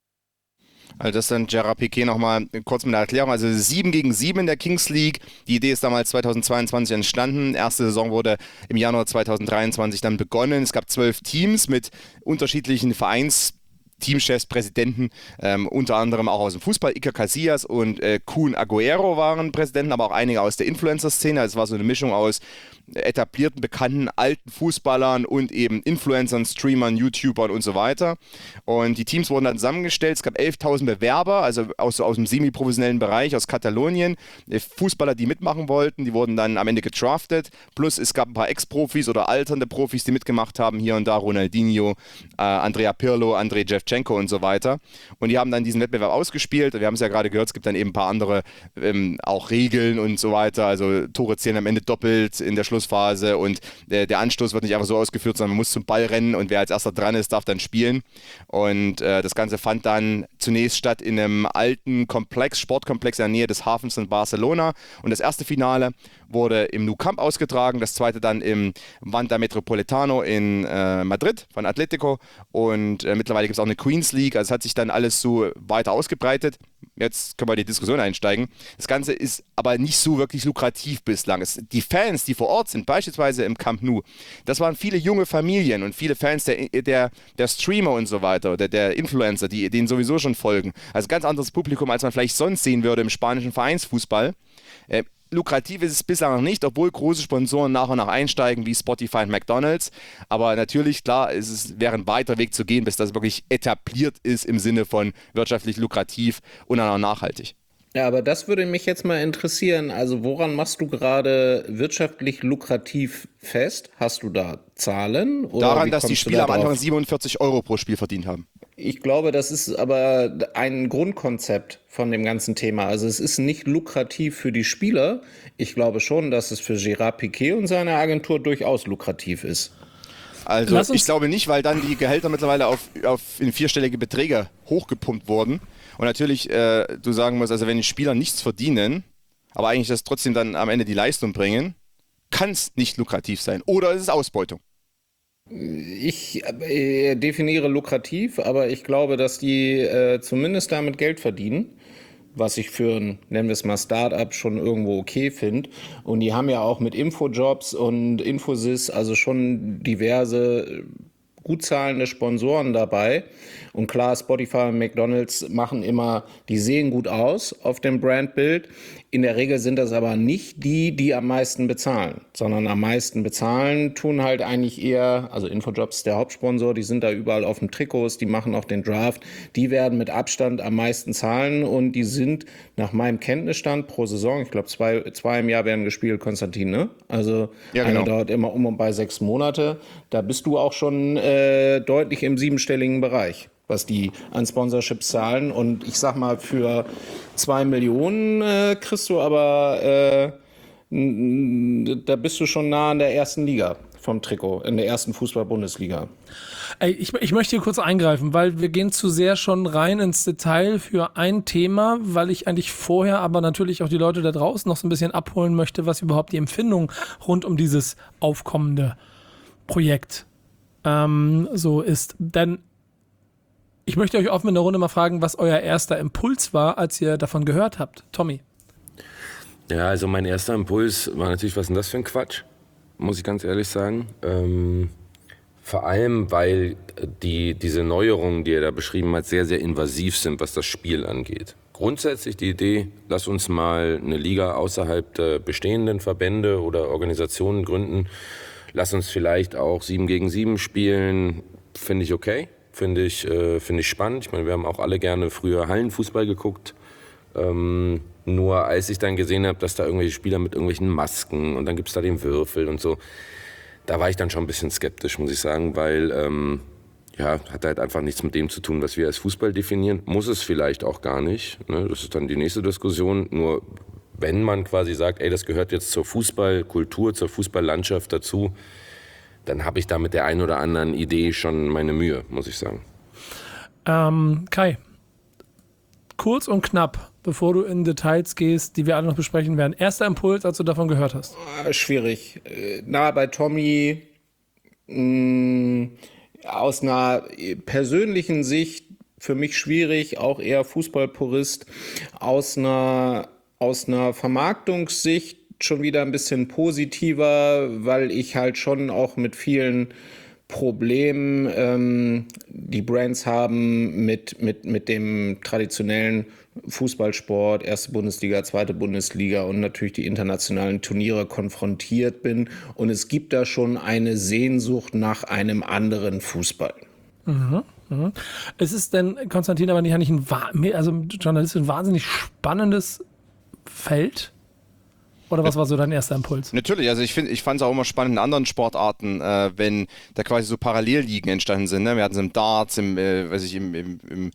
Speaker 14: Also das ist dann Gerard Piqué nochmal kurz mit der Erklärung. Also sieben gegen sieben in der Kings League. Die Idee ist damals zweitausendzweiundzwanzig entstanden. Erste Saison wurde im Januar zweitausenddreiundzwanzig dann begonnen. Es gab zwölf Teams mit unterschiedlichen Vereins Teamchefs, Präsidenten, ähm, unter anderem auch aus dem Fußball. Iker Casillas und äh, Kun Agüero waren Präsidenten, aber auch einige aus der Influencer-Szene. Also es war so eine Mischung aus etablierten, bekannten, alten Fußballern und eben Influencern, Streamern, YouTubern und so weiter. Und die Teams wurden dann zusammengestellt. Es gab elftausend Bewerber, also aus, aus dem semi-professionellen Bereich, aus Katalonien. Fußballer, die mitmachen wollten, die wurden dann am Ende gedraftet. Plus es gab ein paar Ex-Profis oder alternde Profis, die mitgemacht haben. Hier und da Ronaldinho, äh, Andrea Pirlo, Andrei Shevchenko und so weiter. Und die haben dann diesen Wettbewerb ausgespielt. Wir haben es ja gerade gehört, es gibt dann eben ein paar andere ähm, auch Regeln und so weiter. Also Tore zählen am Ende doppelt in der Schlussphase und der, der Anstoß wird nicht einfach so ausgeführt, sondern man muss zum Ball rennen und wer als erster dran ist, darf dann spielen. Und äh, das Ganze fand dann zunächst statt in einem alten Komplex, Sportkomplex in der Nähe des Hafens in Barcelona. Und das erste Finale wurde im Nou Camp ausgetragen, das zweite dann im Wanda Metropolitano in äh, Madrid von Atletico. Und äh, mittlerweile gibt es auch eine Queens League, also es hat sich dann alles so weiter ausgebreitet. Jetzt können wir in die Diskussion einsteigen. Das Ganze ist aber nicht so wirklich lukrativ bislang. Es, die Fans, die vor Ort sind, beispielsweise im Camp Nou, das waren viele junge Familien und viele Fans der, der, der Streamer und so weiter, oder der Influencer, die denen sowieso schon folgen. Also ganz anderes Publikum, als man vielleicht sonst sehen würde im spanischen Vereinsfußball. Äh, Lukrativ ist es bislang noch nicht, obwohl große Sponsoren nach und nach einsteigen, wie Spotify und McDonald's. Aber natürlich, klar, es ist, wäre ein weiter Weg zu gehen, bis das wirklich etabliert ist im Sinne von wirtschaftlich lukrativ und dann auch nachhaltig.
Speaker 13: Ja, aber das würde mich jetzt mal interessieren. Also woran machst du gerade wirtschaftlich lukrativ fest? Hast du da Zahlen? Oder
Speaker 14: daran, dass die Spieler da am Anfang siebenundvierzig Euro pro Spiel verdient haben.
Speaker 13: Ich glaube, das ist aber ein Grundkonzept von dem ganzen Thema. Also es ist nicht lukrativ für die Spieler. Ich glaube schon, dass es für Gerard Piqué und seine Agentur durchaus lukrativ ist.
Speaker 14: Also ich glaube nicht, weil dann die Gehälter mittlerweile auf, auf in vierstellige Beträge hochgepumpt wurden. Und natürlich, äh, du sagen musst, also wenn die Spieler nichts verdienen, aber eigentlich das trotzdem dann am Ende die Leistung bringen, kann es nicht lukrativ sein. Oder ist es Ausbeutung?
Speaker 13: Ich äh, definiere lukrativ, aber ich glaube, dass die äh, zumindest damit Geld verdienen, was ich für ein, nennen wir es mal, Start-up schon irgendwo okay finde. Und die haben ja auch mit Infojobs und Infosys also schon diverse gut zahlende Sponsoren dabei. Und klar, Spotify und McDonald's machen immer, die sehen gut aus auf dem Brandbild. In der Regel sind das aber nicht die, die am meisten bezahlen, sondern am meisten bezahlen tun halt eigentlich eher, also Infojobs ist der Hauptsponsor, die sind da überall auf den Trikots, die machen auch den Draft, die werden mit Abstand am meisten zahlen und die sind nach meinem Kenntnisstand pro Saison, ich glaube zwei, zwei im Jahr werden gespielt, Konstantin, ne? Also
Speaker 14: ja, genau.
Speaker 13: Eine dauert immer um und bei sechs Monate, da bist du auch schon äh, deutlich im siebenstelligen Bereich, was die an Sponsorships zahlen. Und ich sag mal, für zwei Millionen äh, kriegst du aber, äh, da bist du schon nah an der ersten Liga vom Trikot, in der ersten Fußball-Bundesliga.
Speaker 11: Ey, ich, ich möchte hier kurz eingreifen, weil wir gehen zu sehr schon rein ins Detail für ein Thema, weil ich eigentlich vorher aber natürlich auch die Leute da draußen noch so ein bisschen abholen möchte, was überhaupt die Empfindung rund um dieses aufkommende Projekt ähm, so ist. Denn ich möchte euch offen in der Runde mal fragen, was euer erster Impuls war, als ihr davon gehört habt. Tommy.
Speaker 12: Ja, also mein erster Impuls war natürlich, was ist denn das für ein Quatsch? Muss ich ganz ehrlich sagen. Ähm, vor allem, weil die, diese Neuerungen, die er da beschrieben hat, sehr, sehr invasiv sind, was das Spiel angeht. Grundsätzlich die Idee, lass uns mal eine Liga außerhalb der bestehenden Verbände oder Organisationen gründen. Lass uns vielleicht auch sieben gegen sieben spielen, finde ich okay. Finde ich, äh, finde ich spannend. Ich meine, wir haben auch alle gerne früher Hallenfußball geguckt. Ähm, nur als ich dann gesehen habe, dass da irgendwelche Spieler mit irgendwelchen Masken und dann gibt es da den Würfel und so, da war ich dann schon ein bisschen skeptisch, muss ich sagen, weil ähm, ja, hat halt einfach nichts mit dem zu tun, was wir als Fußball definieren. Muss es vielleicht auch gar nicht. Ne? Das ist dann die nächste Diskussion. Nur wenn man quasi sagt, ey, das gehört jetzt zur Fußballkultur, zur Fußballlandschaft dazu, dann habe ich da mit der einen oder anderen Idee schon meine Mühe, muss ich sagen.
Speaker 11: Ähm, Kai, kurz und knapp, bevor du in Details gehst, die wir alle noch besprechen werden. Erster Impuls, als du davon gehört hast?
Speaker 13: Schwierig. Na, bei Tommy, mh, aus einer persönlichen Sicht für mich schwierig, auch eher Fußballpurist. Aus einer, aus einer Vermarktungssicht schon wieder ein bisschen positiver, weil ich halt schon auch mit vielen Problemen ähm, die Brands haben mit, mit, mit dem traditionellen Fußballsport, erste Bundesliga, zweite Bundesliga und natürlich die internationalen Turniere konfrontiert bin. Und es gibt da schon eine Sehnsucht nach einem anderen Fußball.
Speaker 11: Mhm, mhm. Es ist denn, Konstantin, aber nicht ein, also journalistisch ein wahnsinnig spannendes Feld? Oder was war so dein erster Impuls?
Speaker 14: Natürlich, also ich finde, ich fand es auch immer spannend in anderen Sportarten, äh, wenn da quasi so Parallelligen entstanden sind. Ne? Wir hatten es im Darts, im, äh, weiß ich, im, im, im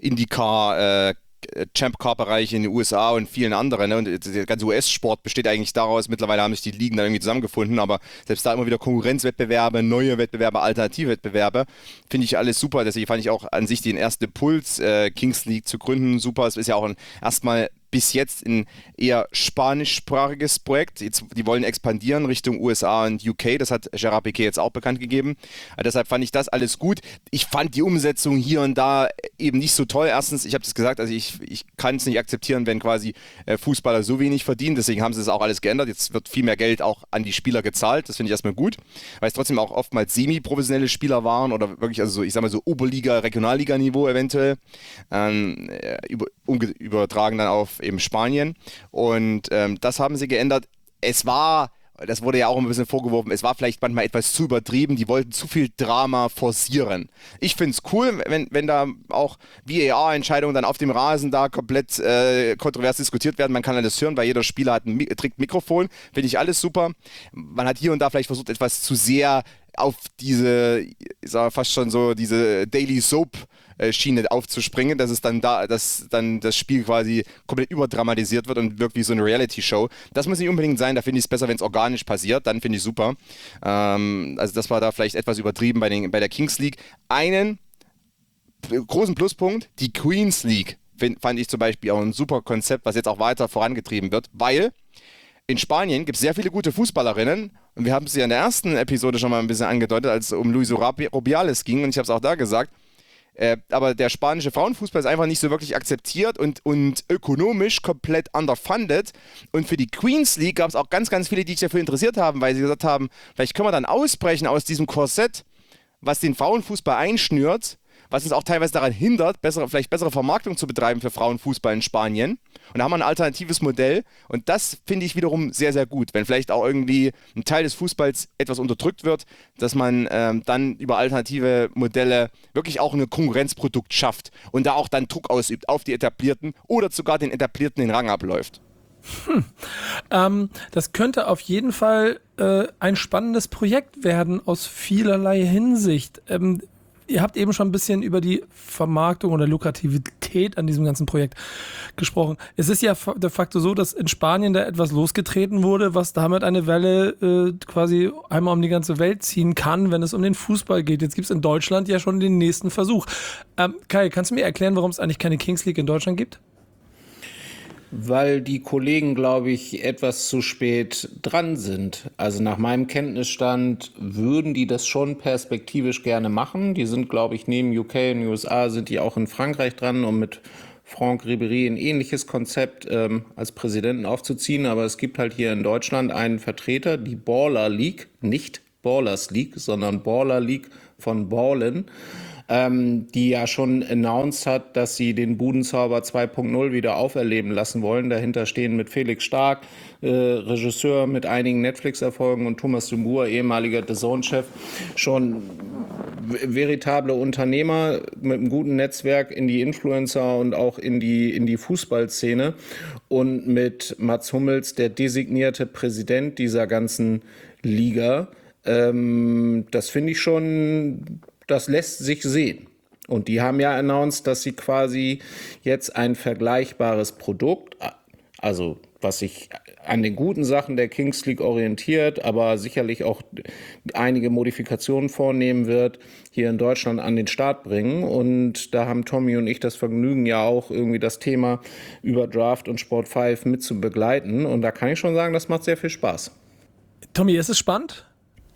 Speaker 14: IndyCar, äh, Champ-Car-Bereich in den U S A und vielen anderen. Ne? Und der ganze U S-Sport besteht eigentlich daraus, mittlerweile haben sich die Ligen dann irgendwie zusammengefunden, aber selbst da immer wieder Konkurrenzwettbewerbe, neue Wettbewerbe, Alternativwettbewerbe, finde ich alles super. Deswegen fand ich auch an sich den ersten Impuls, äh, Kings League zu gründen, super. Es ist ja auch ein, erstmal bis jetzt ein eher spanischsprachiges Projekt. Jetzt, die wollen expandieren Richtung U S A und U K. Das hat Gerard Piqué jetzt auch bekannt gegeben. Also deshalb fand ich das alles gut. Ich fand die Umsetzung hier und da eben nicht so toll. Erstens, ich habe das gesagt, also ich, ich kann es nicht akzeptieren, wenn quasi äh, Fußballer so wenig verdienen. Deswegen haben sie das auch alles geändert. Jetzt wird viel mehr Geld auch an die Spieler gezahlt. Das finde ich erstmal gut, weil es trotzdem auch oftmals semi-professionelle Spieler waren oder wirklich, also so, ich sag mal so Oberliga-, Regionalliga-Niveau eventuell. Ähm, über, übertragen dann auf eben Spanien und ähm, das haben sie geändert. Es war, das wurde ja auch ein bisschen vorgeworfen, es war vielleicht manchmal etwas zu übertrieben, die wollten zu viel Drama forcieren. Ich finde es cool, wenn, wenn da auch V A R-Entscheidungen dann auf dem Rasen da komplett äh, kontrovers diskutiert werden. Man kann alles hören, weil jeder Spieler hat ein, trägt ein Mikrofon, finde ich alles super. Man hat hier und da vielleicht versucht, etwas zu sehr auf diese, ich sag fast schon so, diese Daily Soap Schiene aufzuspringen, dass es dann da, dass dann das Spiel quasi komplett überdramatisiert wird und wirkt wie so eine Reality-Show. Das muss nicht unbedingt sein, da finde ich es besser, wenn es organisch passiert, dann finde ich super. Ähm, also das war da vielleicht etwas übertrieben bei, den, bei der Kings League. Einen großen Pluspunkt, die Queens League find, fand ich zum Beispiel auch ein super Konzept, was jetzt auch weiter vorangetrieben wird, weil in Spanien gibt es sehr viele gute Fußballerinnen und wir haben es ja in der ersten Episode schon mal ein bisschen angedeutet, als es um Luis Rubiales ging und ich habe es auch da gesagt, äh, aber der spanische Frauenfußball ist einfach nicht so wirklich akzeptiert und, und ökonomisch komplett underfunded und für die Queens League gab es auch ganz, ganz viele, die sich dafür interessiert haben, weil sie gesagt haben, vielleicht können wir dann ausbrechen aus diesem Korsett, was den Frauenfußball einschnürt, was uns auch teilweise daran hindert, bessere, vielleicht bessere Vermarktung zu betreiben für Frauenfußball in Spanien. Und da haben wir ein alternatives Modell. Und das finde ich wiederum sehr, sehr gut. Wenn vielleicht auch irgendwie ein Teil des Fußballs etwas unterdrückt wird, dass man ähm, dann über alternative Modelle wirklich auch ein Konkurrenzprodukt schafft und da auch dann Druck ausübt auf die Etablierten oder sogar den Etablierten den Rang abläuft.
Speaker 11: Hm. Ähm, das könnte auf jeden Fall äh, ein spannendes Projekt werden aus vielerlei Hinsicht. Ähm, Ihr habt eben schon ein bisschen über die Vermarktung oder Lukrativität an diesem ganzen Projekt gesprochen. Es ist ja de facto so, dass in Spanien da etwas losgetreten wurde, was damit eine Welle äh, quasi einmal um die ganze Welt ziehen kann, wenn es um den Fußball geht. Jetzt gibt es in Deutschland ja schon den nächsten Versuch. Ähm, Kai, kannst du mir erklären, warum es eigentlich keine Kings League in Deutschland gibt?
Speaker 13: Weil die Kollegen, glaube ich, etwas zu spät dran sind. Also nach meinem Kenntnisstand würden die das schon perspektivisch gerne machen. Die sind, glaube ich, neben U K und U S A sind die auch in Frankreich dran, um mit Franck Ribéry ein ähnliches Konzept ähm, als Präsidenten aufzuziehen. Aber es gibt halt hier in Deutschland einen Vertreter, die Baller League, nicht Ballers League, sondern Baller League von Ballen. Ähm, die ja schon announced hat, dass sie den Budenzauber zwei Punkt null wieder auferleben lassen wollen. Dahinter stehen mit Felix Stark, äh, Regisseur mit einigen Netflix-Erfolgen und Thomas Dumour, ehemaliger D A Z N-Chef, schon veritable Unternehmer mit einem guten Netzwerk in die Influencer und auch in die, in die Fußballszene und mit Mats Hummels, der designierte Präsident dieser ganzen Liga. Ähm, das finde ich schon... Das lässt sich sehen. Und die haben ja announced, dass sie quasi jetzt ein vergleichbares Produkt, also was sich an den guten Sachen der Kings League orientiert, aber sicherlich auch einige Modifikationen vornehmen wird, hier in Deutschland an den Start bringen. Und da haben Tommy und ich das Vergnügen, ja auch irgendwie das Thema über Draft und Sport fünf mit zu begleiten. Und da kann ich schon sagen, das macht sehr viel Spaß.
Speaker 11: Tommy, ist es spannend?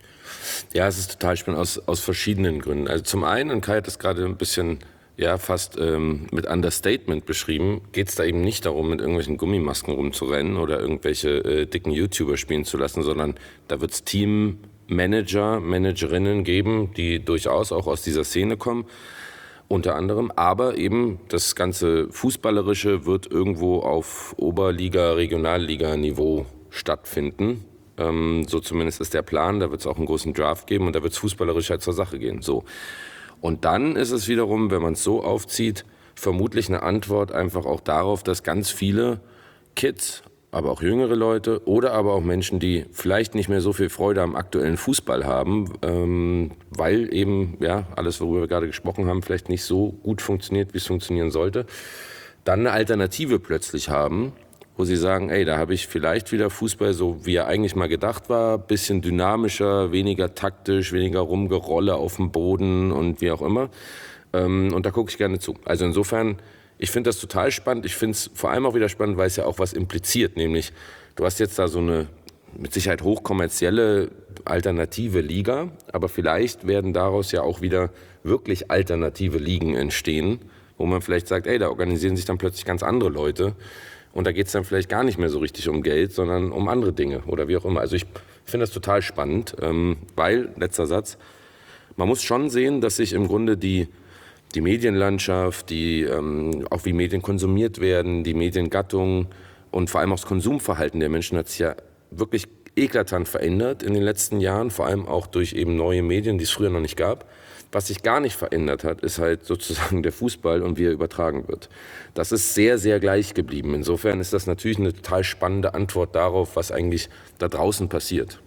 Speaker 12: Ja, es ist total spannend aus, aus verschiedenen Gründen. Also zum einen, und Kai hat das gerade ein bisschen ja, fast ähm, mit Understatement beschrieben, geht es da eben nicht darum, mit irgendwelchen Gummimasken rumzurennen oder irgendwelche äh, dicken YouTuber spielen zu lassen, sondern da wird es Teammanager, Managerinnen geben, die durchaus auch aus dieser Szene kommen, unter anderem. Aber eben das ganze Fußballerische wird irgendwo auf Oberliga-, Regionalliga-Niveau stattfinden. Ähm, so zumindest ist der Plan, da wird es auch einen großen Draft geben und da wird es fußballerisch halt zur Sache gehen. So. Und dann ist es wiederum, wenn man es so aufzieht, vermutlich eine Antwort einfach auch darauf, dass ganz viele Kids, aber auch jüngere Leute oder aber auch Menschen, die vielleicht nicht mehr so viel Freude am aktuellen Fußball haben, ähm, weil eben ja alles, worüber wir gerade gesprochen haben, vielleicht nicht so gut funktioniert, wie es funktionieren sollte, dann eine Alternative plötzlich haben, wo sie sagen, ey, da habe ich vielleicht wieder Fußball, so wie er eigentlich mal gedacht war, bisschen dynamischer, weniger taktisch, weniger Rumgerolle auf dem Boden und wie auch immer. Ähm, und da gucke ich gerne zu. Also insofern, ich finde das total spannend. Ich finde es vor allem auch wieder spannend, weil es ja auch was impliziert, nämlich du hast jetzt da so eine mit Sicherheit hochkommerzielle alternative Liga, aber vielleicht werden daraus ja auch wieder wirklich alternative Ligen entstehen, wo man vielleicht sagt, ey, da organisieren sich dann plötzlich ganz andere Leute. Und da geht es dann vielleicht gar nicht mehr so richtig um Geld, sondern um andere Dinge oder wie auch immer. Also ich finde das total spannend, ähm, weil, letzter Satz, man muss schon sehen, dass sich im Grunde die, die Medienlandschaft, die, ähm, auch wie Medien konsumiert werden, die Mediengattung und vor allem auch das Konsumverhalten der Menschen hat sich ja wirklich eklatant verändert in den letzten Jahren, vor allem auch durch eben neue Medien, die es früher noch nicht gab. Was sich gar nicht verändert hat, ist halt sozusagen der Fußball und wie er übertragen wird. Das ist sehr, sehr gleich geblieben. Insofern ist das natürlich eine total spannende Antwort darauf, was eigentlich da draußen passiert.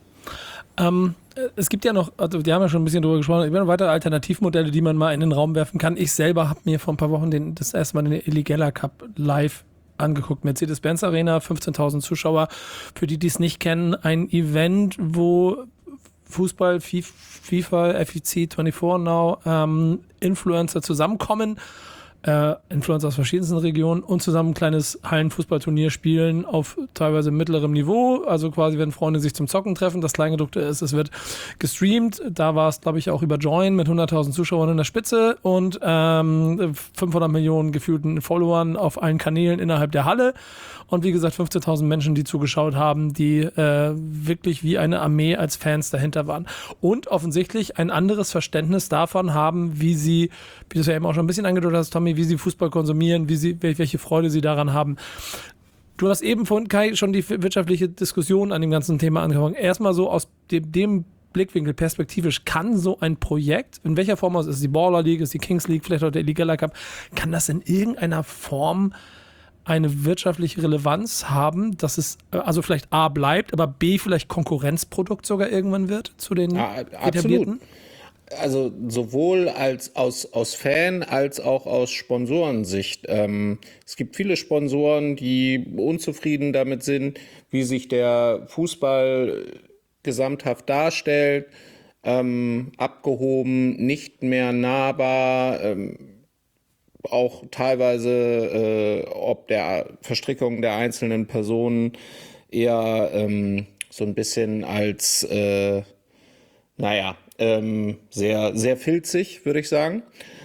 Speaker 11: Ähm, es gibt ja noch, also wir haben ja schon ein bisschen drüber gesprochen, es gibt noch weitere Alternativmodelle, die man mal in den Raum werfen kann. Ich selber habe mir vor ein paar Wochen den, das erste Mal den Eligella Cup live angeguckt. Mercedes-Benz Arena, fünfzehntausend Zuschauer. Für die, die es nicht kennen, ein Event, wo Fußball, FIFA, F I C, vierundzwanzig Now, ähm, Influencer zusammenkommen, äh, Influencer aus verschiedensten Regionen und zusammen ein kleines Hallenfußballturnier spielen auf teilweise mittlerem Niveau, also quasi wenn Freunde sich zum Zocken treffen. Das Kleingedruckte ist, es wird gestreamt, da war es glaube ich auch über Join mit hunderttausend Zuschauern in der Spitze und ähm, fünfhundert Millionen gefühlten Followern auf allen Kanälen innerhalb der Halle und wie gesagt fünfzehntausend Menschen, die zugeschaut haben, die äh, wirklich wie eine Armee als Fans dahinter waren und offensichtlich ein anderes Verständnis davon haben, wie sie, wie du es ja eben auch schon ein bisschen angedeutet hast, Tommy, wie sie Fußball konsumieren, wie sie, welche Freude sie daran haben. Du hast eben von Kai schon die wirtschaftliche Diskussion an dem ganzen Thema angefangen. Erstmal so aus dem, dem Blickwinkel perspektivisch, kann so ein Projekt, in welcher Form aus, ist es die Baller League, ist die Kings League, vielleicht auch der Ligella Cup, kann das in irgendeiner Form eine wirtschaftliche Relevanz haben, dass es also vielleicht A bleibt, aber B vielleicht Konkurrenzprodukt sogar irgendwann wird zu den ja, etablierten?
Speaker 13: Absolut. Also sowohl als aus, aus Fan als auch aus Sponsorensicht. Ähm, es gibt viele Sponsoren, die unzufrieden damit sind, wie sich der Fußball gesamthaft darstellt, ähm, abgehoben, nicht mehr nahbar, ähm, auch teilweise äh, ob der Verstrickung der einzelnen Personen eher ähm, so ein bisschen als, äh, naja, ähm, sehr, sehr filzig, würde ich sagen.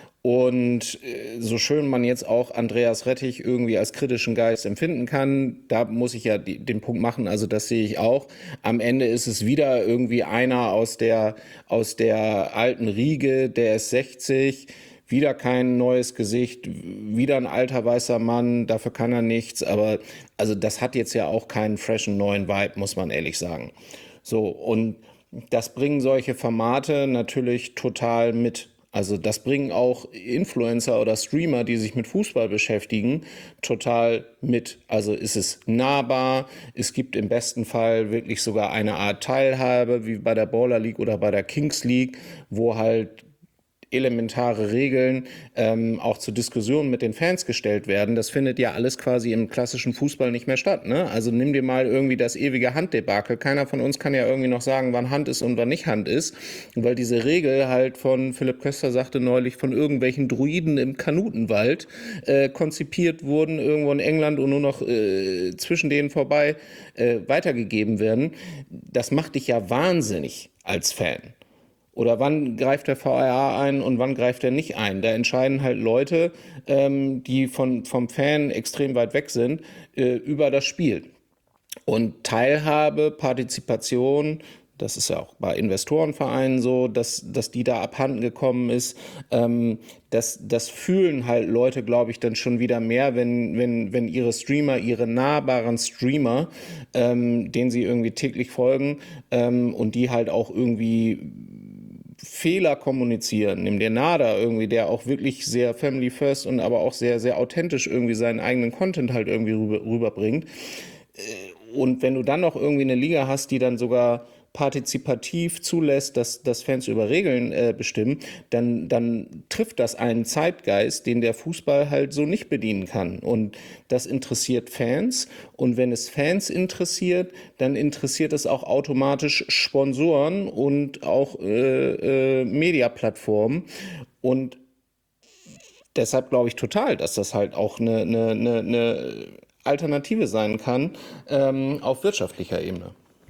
Speaker 13: Und äh, so schön man jetzt auch Andreas Rettich irgendwie als kritischen Geist empfinden kann, da muss ich ja die, den Punkt machen, also das sehe ich auch. Am Ende ist es wieder irgendwie einer aus der, aus der alten Riege, der ist sechzig, wieder kein neues Gesicht, wieder ein alter weißer Mann, dafür kann er nichts. Aber also das hat jetzt ja auch keinen freshen neuen Vibe, muss man ehrlich sagen. So, und das bringen solche Formate natürlich total mit. Also das bringen auch Influencer oder Streamer, die sich mit Fußball beschäftigen, total mit. Also ist es nahbar, es gibt im besten Fall wirklich sogar eine Art Teilhabe, wie bei der Baller League oder bei der Kings League, wo halt elementare Regeln ähm, auch zur Diskussion mit den Fans gestellt werden. Das findet ja alles quasi im klassischen Fußball nicht mehr statt. Ne? Also nimm dir mal irgendwie das ewige Handdebakel. Keiner von uns kann ja irgendwie noch sagen, wann Hand ist und wann nicht Hand ist. Weil diese Regel halt von, Philipp Köster sagte neulich, von irgendwelchen Druiden im Kanutenwald äh, konzipiert wurden, irgendwo in England und nur noch äh, zwischen denen vorbei äh, weitergegeben werden. Das macht dich ja wahnsinnig als Fan. Oder wann greift der V A R ein und wann greift er nicht ein? Da entscheiden halt Leute, ähm, die von, vom Fan extrem weit weg sind, äh, über das Spiel. Und Teilhabe, Partizipation, das ist ja auch bei Investorenvereinen so, dass, dass die da abhanden gekommen ist. Ähm, das, das fühlen halt Leute, glaube ich, dann schon wieder mehr, wenn, wenn, wenn ihre Streamer, ihre nahbaren Streamer, ähm, denen sie irgendwie täglich folgen ähm, und die halt auch irgendwie Fehler kommunizieren, nimm dir Nada irgendwie, der auch wirklich sehr family first und aber auch sehr, sehr authentisch irgendwie seinen eigenen Content halt irgendwie rüber, rüberbringt. Und wenn du dann noch irgendwie eine Liga hast, die dann sogar partizipativ zulässt, dass, dass Fans über Regeln äh, bestimmen, dann, dann trifft das einen Zeitgeist, den der Fußball halt so nicht bedienen kann. Und das interessiert Fans. Und wenn es Fans interessiert, dann interessiert es auch automatisch Sponsoren und auch äh, äh, Mediaplattformen. Und deshalb glaube ich total, dass das halt auch eine, eine, eine, eine Alternative sein kann ähm, auf wirtschaftlicher Ebene.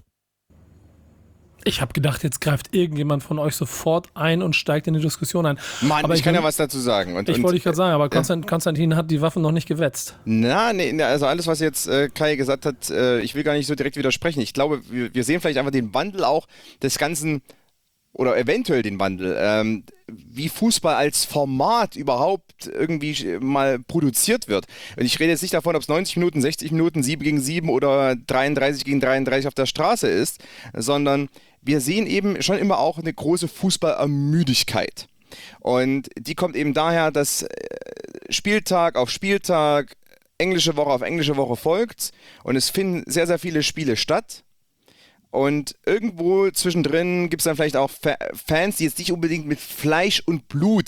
Speaker 11: Ich habe gedacht, jetzt greift irgendjemand von euch sofort ein und steigt in die Diskussion ein.
Speaker 14: Mann,
Speaker 11: aber
Speaker 14: ich,
Speaker 11: ich
Speaker 14: kann ja was dazu sagen. Und,
Speaker 11: ich
Speaker 14: und,
Speaker 11: wollte ich gerade sagen, aber
Speaker 14: äh,
Speaker 11: Konstantin, Konstantin hat die Waffen noch nicht gewetzt.
Speaker 14: Na, nee, also alles, was jetzt äh, Kai gesagt hat, äh, ich will gar nicht so direkt widersprechen. Ich glaube, wir, wir sehen vielleicht einfach den Wandel auch des Ganzen, oder eventuell den Wandel, ähm, wie Fußball als Format überhaupt irgendwie mal produziert wird. Und ich rede jetzt nicht davon, ob es neunzig Minuten, sechzig Minuten, sieben gegen sieben oder dreiunddreißig gegen dreiunddreißig auf der Straße ist, sondern wir sehen eben schon immer auch eine große Fußballermüdigkeit. Und die kommt eben daher, dass Spieltag auf Spieltag, englische Woche auf englische Woche folgt und es finden sehr, sehr viele Spiele statt. Und irgendwo zwischendrin gibt es dann vielleicht auch Fa- Fans, die jetzt nicht unbedingt mit Fleisch und Blut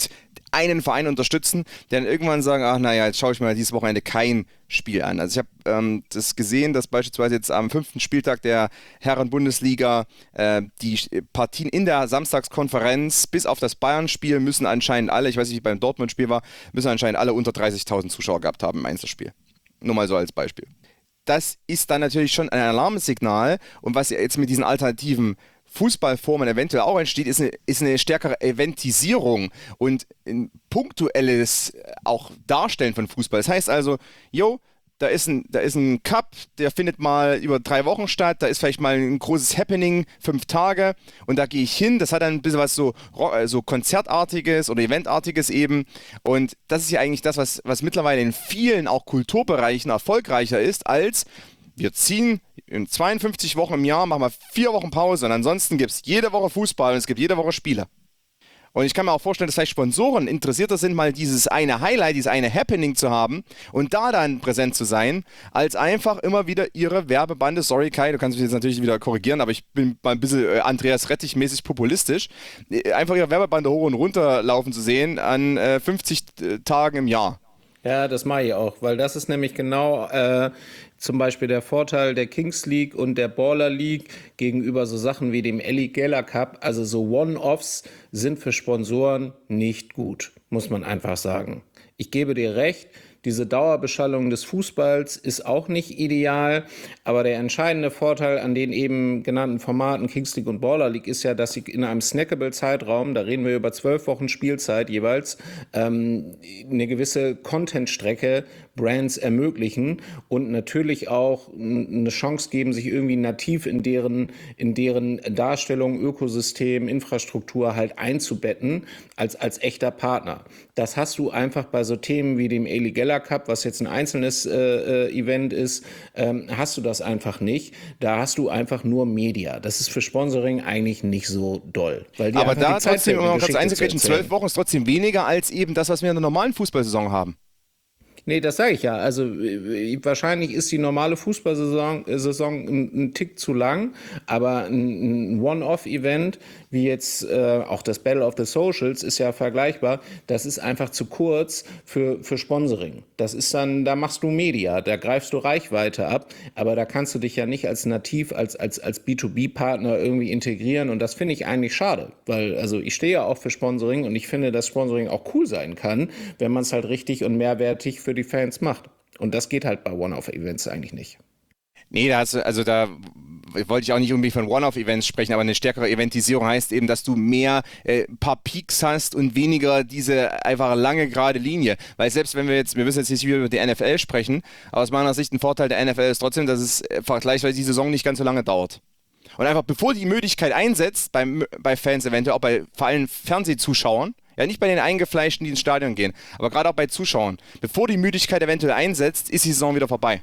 Speaker 14: einen Verein unterstützen, der dann irgendwann sagen, ach naja, jetzt schaue ich mir dieses Wochenende kein Spiel an. Also ich habe ähm, das gesehen, dass beispielsweise jetzt am fünften Spieltag der Herren-Bundesliga äh, die Partien in der Samstagskonferenz bis auf das Bayern-Spiel müssen anscheinend alle, ich weiß nicht, wie beim Dortmund-Spiel war, müssen anscheinend alle unter dreißigtausend Zuschauer gehabt haben im Einzelspiel. Nur mal so als Beispiel. Das ist dann natürlich schon ein Alarmsignal und was jetzt mit diesen alternativen Fußballformen eventuell auch entsteht, ist eine, ist eine stärkere Eventisierung und ein punktuelles auch Darstellen von Fußball. Das heißt also, jo, da ist ein, da ist ein Cup, der findet mal über drei Wochen statt, da ist vielleicht mal ein großes Happening, fünf Tage und da gehe ich hin, das hat dann ein bisschen was so, so Konzertartiges oder Eventartiges eben und das ist ja eigentlich das, was, was mittlerweile in vielen auch Kulturbereichen erfolgreicher ist, als wir ziehen in zweiundfünfzig Wochen im Jahr, machen wir vier Wochen Pause und ansonsten gibt es jede Woche Fußball und es gibt jede Woche Spiele. Und ich kann mir auch vorstellen, dass vielleicht Sponsoren interessierter sind, mal dieses eine Highlight, dieses eine Happening zu haben und da dann präsent zu sein, als einfach immer wieder ihre Werbebande, sorry Kai, du kannst mich jetzt natürlich wieder korrigieren, aber ich bin mal ein bisschen äh, Andreas Rettich-mäßig populistisch, äh, einfach ihre Werbebande hoch und runter laufen zu sehen an äh, fünfzig äh, Tagen im Jahr.
Speaker 13: Ja, das mache ich auch, weil das ist nämlich genau äh, zum Beispiel der Vorteil der Kings League und der Baller League gegenüber so Sachen wie dem Ellie Geller Cup. Also so One-Offs sind für Sponsoren nicht gut, muss man einfach sagen. Ich gebe dir recht, diese Dauerbeschallung des Fußballs ist auch nicht ideal, aber der entscheidende Vorteil an den eben genannten Formaten Kings League und Baller League ist ja, dass sie in einem snackable Zeitraum, da reden wir über zwölf Wochen Spielzeit jeweils, ähm, eine gewisse Content-Strecke Brands ermöglichen und natürlich auch eine Chance geben, sich irgendwie nativ in deren, in deren Darstellung, Ökosystem, Infrastruktur halt einzubetten als, als echter Partner. Das hast du einfach bei so Themen wie dem Eli Geller Cup, was jetzt ein einzelnes äh, Event ist, ähm, hast du das einfach nicht. Da hast du einfach nur Media. Das ist für Sponsoring eigentlich nicht so doll. Weil die
Speaker 14: aber da
Speaker 13: die Zeit
Speaker 14: trotzdem,
Speaker 13: finden,
Speaker 14: immer noch kurz
Speaker 13: Geschichte
Speaker 14: einzugreifen,
Speaker 13: zu erzählen.
Speaker 14: zwölf Wochen ist trotzdem weniger als eben das, was wir in der normalen Fußballsaison haben.
Speaker 13: Nee, das sage ich ja. Also äh, wahrscheinlich ist die normale Fußballsaison äh, Saison ein, ein Tick zu lang, aber ein, ein One-Off-Event, wie jetzt äh, auch das Battle of the Socials, ist ja vergleichbar. Das ist einfach zu kurz für, für Sponsoring. Das ist dann, da machst du Media, da greifst du Reichweite ab, aber da kannst du dich ja nicht als nativ, als, als, als B zwei B-Partner irgendwie integrieren und das finde ich eigentlich schade, weil also ich stehe ja auch für Sponsoring und ich finde, dass Sponsoring auch cool sein kann, wenn man es halt richtig und mehrwertig für die Fans macht. Und das geht halt bei One-Off-Events eigentlich nicht.
Speaker 14: Nee, da hast du, also da wollte ich auch nicht unbedingt von One-Off-Events sprechen, aber eine stärkere Eventisierung heißt eben, dass du mehr äh, paar Peaks hast und weniger diese einfach lange gerade Linie. Weil selbst wenn wir jetzt, wir müssen jetzt nicht über die N F L sprechen, aber aus meiner Sicht ein Vorteil der N F L ist trotzdem, dass es vergleichsweise die Saison nicht ganz so lange dauert. Und einfach bevor die Möglichkeit einsetzt, bei, bei Fans eventuell, auch bei vor allem Fernsehzuschauern, ja, nicht bei den Eingefleischten, die ins Stadion gehen, aber gerade auch bei Zuschauern. Bevor die Müdigkeit eventuell einsetzt, ist die Saison wieder vorbei.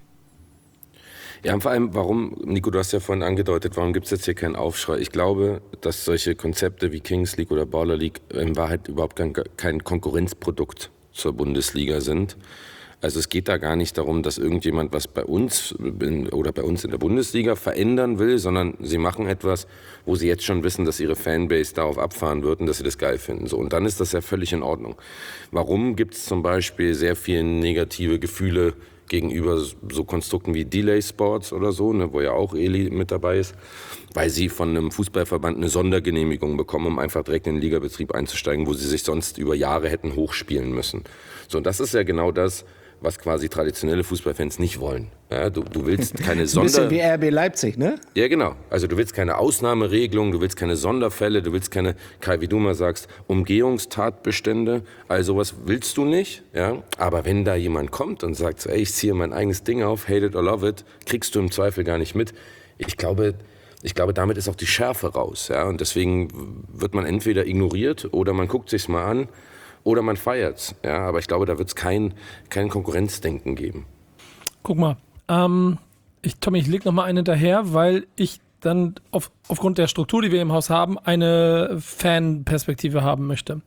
Speaker 12: Ja, und vor allem, warum, Nico, du hast ja vorhin angedeutet, warum gibt es jetzt hier keinen Aufschrei? Ich glaube, dass solche Konzepte wie Kings League oder Baller League in Wahrheit überhaupt kein, kein Konkurrenzprodukt zur Bundesliga sind. Also es geht da gar nicht darum, dass irgendjemand was bei uns in, oder bei uns in der Bundesliga verändern will, sondern sie machen etwas, wo sie jetzt schon wissen, dass ihre Fanbase darauf abfahren wird und dass sie das geil finden. So, und dann ist das ja völlig in Ordnung. Warum gibt es zum Beispiel sehr viele negative Gefühle gegenüber so Konstrukten wie Delay Sports oder so, ne, wo ja auch Eli mit dabei ist, weil sie von einem Fußballverband eine Sondergenehmigung bekommen, um einfach direkt in den Ligabetrieb einzusteigen, wo sie sich sonst über Jahre hätten hochspielen müssen. So, und das ist ja genau das, was quasi traditionelle Fußballfans nicht wollen. Ja, du, du willst keine Sonder...
Speaker 13: Ein bisschen wie R B Leipzig, ne?
Speaker 12: Ja, genau. Also du willst keine Ausnahmeregelung, du willst keine Sonderfälle, du willst keine, Kai, wie du mal sagst, Umgehungstatbestände. All sowas willst du nicht. Ja? Aber wenn da jemand kommt und sagt, ey, ich ziehe mein eigenes Ding auf, hate it or love it, kriegst du im Zweifel gar nicht mit. Ich glaube... Ich glaube, damit ist auch die Schärfe raus. Ja? Und deswegen wird man entweder ignoriert oder man guckt sich's mal an oder man feiert's. Ja? Aber ich glaube, da wird es kein, kein Konkurrenzdenken geben.
Speaker 11: Guck mal, ähm, ich, Tommy, ich leg noch mal einen hinterher, weil ich dann auf, aufgrund der Struktur, die wir im Haus haben, eine Fanperspektive haben möchte.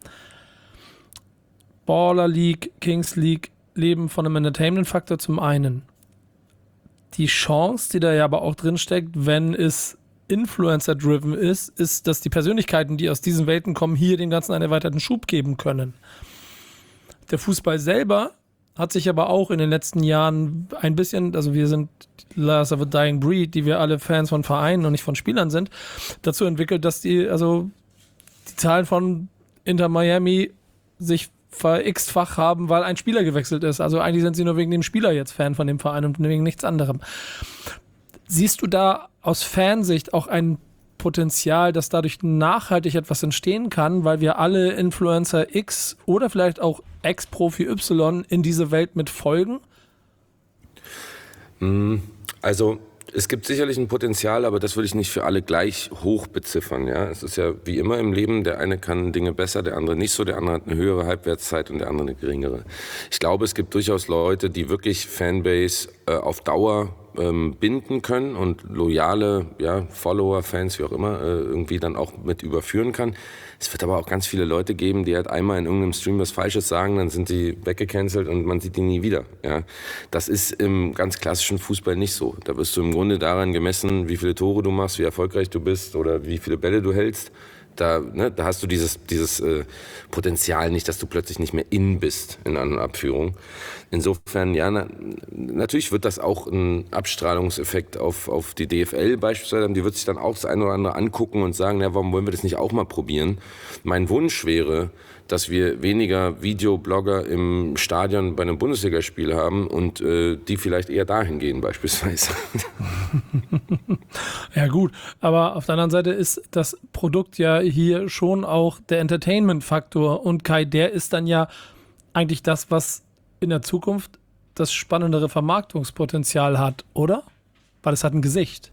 Speaker 11: Baller League, Kings League leben von einem Entertainment-Faktor zum einen. Die Chance, die da ja aber auch drin steckt, wenn es Influencer-driven ist, ist, dass die Persönlichkeiten, die aus diesen Welten kommen, hier dem Ganzen einen erweiterten Schub geben können. Der Fußball selber hat sich aber auch in den letzten Jahren ein bisschen, also wir sind Last of a Dying Breed, die wir alle Fans von Vereinen und nicht von Spielern sind, dazu entwickelt, dass die, also die Zahlen von Inter Miami sich ver-x-fach haben, weil ein Spieler gewechselt ist. Also eigentlich sind sie nur wegen dem Spieler jetzt Fan von dem Verein und wegen nichts anderem. Siehst du da aus Fansicht auch ein Potenzial, dass dadurch nachhaltig etwas entstehen kann, weil wir alle Influencer X oder vielleicht auch Ex-Profi Y in diese Welt mit folgen?
Speaker 12: Also es gibt sicherlich ein Potenzial, aber das würde ich nicht für alle gleich hoch beziffern. Ja? Es ist ja wie immer im Leben, der eine kann Dinge besser, der andere nicht so, der andere hat eine höhere Halbwertszeit und der andere eine geringere. Ich glaube, es gibt durchaus Leute, die wirklich Fanbase äh, auf Dauer ähm, binden können und loyale ja, Follower, Fans, wie auch immer, äh, irgendwie dann auch mit überführen kann. Es wird aber auch ganz viele Leute geben, die halt einmal in irgendeinem Stream was Falsches sagen, dann sind die weggecancelt und man sieht die nie wieder. Ja. Das ist im ganz klassischen Fußball nicht so. Da wirst du im Grunde daran gemessen, wie viele Tore du machst, wie erfolgreich du bist oder wie viele Bälle du hältst. Da, ne, da hast du dieses, dieses äh, Potenzial nicht, dass du plötzlich nicht mehr in bist in einer Abführung. Insofern, ja, na, natürlich wird das auch einen Abstrahlungseffekt auf, auf die D F L beispielsweise haben. Die wird sich dann auch das eine oder andere angucken und sagen, ja, warum wollen wir das nicht auch mal probieren? Mein Wunsch wäre, dass wir weniger Videoblogger im Stadion bei einem Bundesligaspiel haben und äh, die vielleicht eher dahin gehen beispielsweise.
Speaker 11: Ja gut, aber auf der anderen Seite ist das Produkt ja hier schon auch der Entertainment-Faktor und Kai, der ist dann ja eigentlich das, was in der Zukunft das spannendere Vermarktungspotenzial hat, oder? Weil es hat ein Gesicht.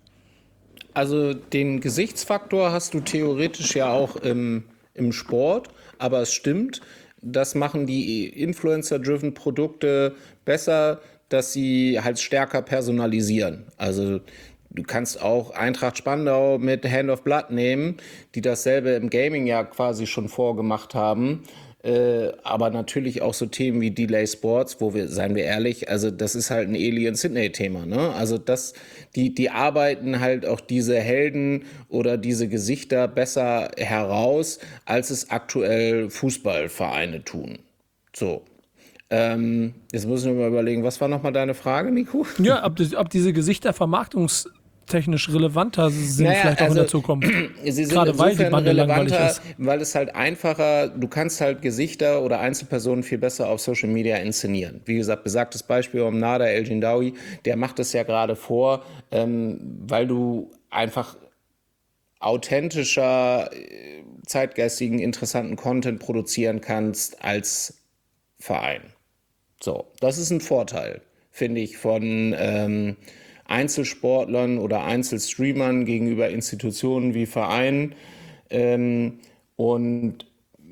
Speaker 13: Also den Gesichtsfaktor hast du theoretisch ja auch im, im Sport, aber es stimmt, das machen die Influencer-driven Produkte besser, dass sie halt stärker personalisieren. Also du kannst auch Eintracht Spandau mit Hand of Blood nehmen, die dasselbe im Gaming ja quasi schon vorgemacht haben. Äh, aber natürlich auch so Themen wie Delay Sports, wo wir, seien wir ehrlich, also das ist halt ein Alien Sydney-Thema, ne? Also das, die, die arbeiten halt auch diese Helden oder diese Gesichter besser heraus, als es aktuell Fußballvereine tun. So. Ähm, jetzt müssen wir mal überlegen, was war nochmal deine Frage, Nico?
Speaker 11: Ja, ob, das, ob diese Gesichter vermarktungs technisch relevanter sind,
Speaker 13: naja,
Speaker 11: vielleicht auch
Speaker 13: also,
Speaker 11: in der Zukunft.
Speaker 13: Sie sind
Speaker 11: Gerade weil die Bande langweilig
Speaker 13: relevanter,
Speaker 11: ist.
Speaker 13: weil es halt einfacher, du kannst halt Gesichter oder Einzelpersonen viel besser auf Social Media inszenieren. Wie gesagt, besagtes Beispiel um Nada El Jindawi, der macht es ja gerade vor, ähm, weil du einfach authentischer, zeitgeistigen, interessanten Content produzieren kannst als Verein. So, das ist ein Vorteil, finde ich, von ähm, Einzelsportlern oder Einzelstreamern gegenüber Institutionen wie Vereinen. Ähm, und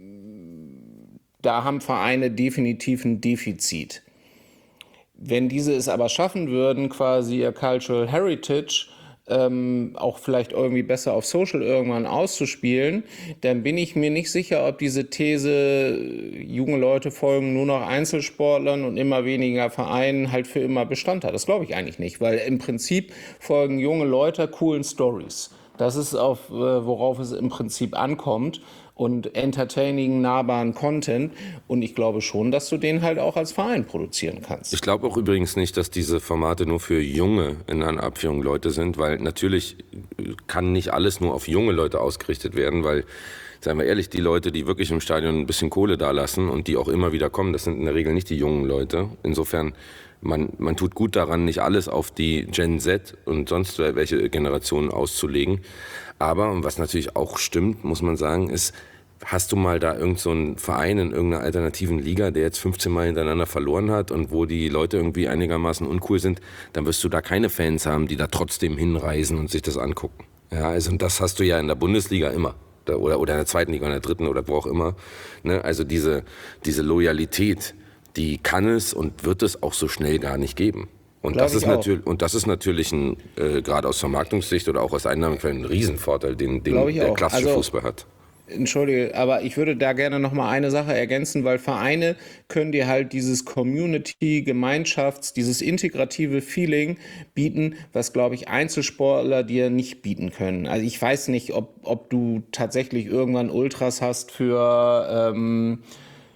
Speaker 13: da haben Vereine definitiv ein Defizit. Wenn diese es aber schaffen würden, quasi ihr Cultural Heritage ähm, auch vielleicht irgendwie besser auf Social irgendwann auszuspielen, dann bin ich mir nicht sicher, ob diese These, junge Leute folgen nur noch Einzelsportlern und immer weniger Vereinen, halt für immer Bestand hat. Das glaube ich eigentlich nicht, weil im Prinzip folgen junge Leute coolen Stories. Das ist, auf, worauf es im Prinzip ankommt. Und entertaining, nahbaren Content. Und ich glaube schon, dass du den halt auch als Verein produzieren kannst.
Speaker 12: Ich glaube auch übrigens nicht, dass diese Formate nur für junge, in einer Abführung, Leute sind, weil natürlich kann nicht alles nur auf junge Leute ausgerichtet werden, weil, seien wir ehrlich, die Leute, die wirklich im Stadion ein bisschen Kohle dalassen und die auch immer wieder kommen, das sind in der Regel nicht die jungen Leute. Insofern, man, man tut gut daran, nicht alles auf die Gen Z und sonst welche Generationen auszulegen. Aber, und was natürlich auch stimmt, muss man sagen, ist, hast du mal da irgend so einen Verein in irgendeiner alternativen Liga, der jetzt fünfzehn Mal hintereinander verloren hat und wo die Leute irgendwie einigermaßen uncool sind, dann wirst du da keine Fans haben, die da trotzdem hinreisen und sich das angucken. Ja, also und das hast du ja in der Bundesliga immer. Oder, oder in der zweiten Liga, in der dritten oder wo auch immer. Ne? Also diese, diese Loyalität, die kann es und wird es auch so schnell gar nicht geben. Und das, ist natürlich, und das ist natürlich ein, äh, gerade aus Vermarktungssicht oder auch aus Einnahmequellen ein Riesenvorteil, den, den der
Speaker 13: auch.
Speaker 12: klassische
Speaker 13: also,
Speaker 12: Fußball hat.
Speaker 13: Entschuldige, aber ich würde da gerne noch mal eine Sache ergänzen, weil Vereine können dir halt dieses Community, Gemeinschafts-, dieses integrative Feeling bieten, was, glaube ich, Einzelsportler dir nicht bieten können. Also ich weiß nicht, ob, ob du tatsächlich irgendwann Ultras hast für... Ähm,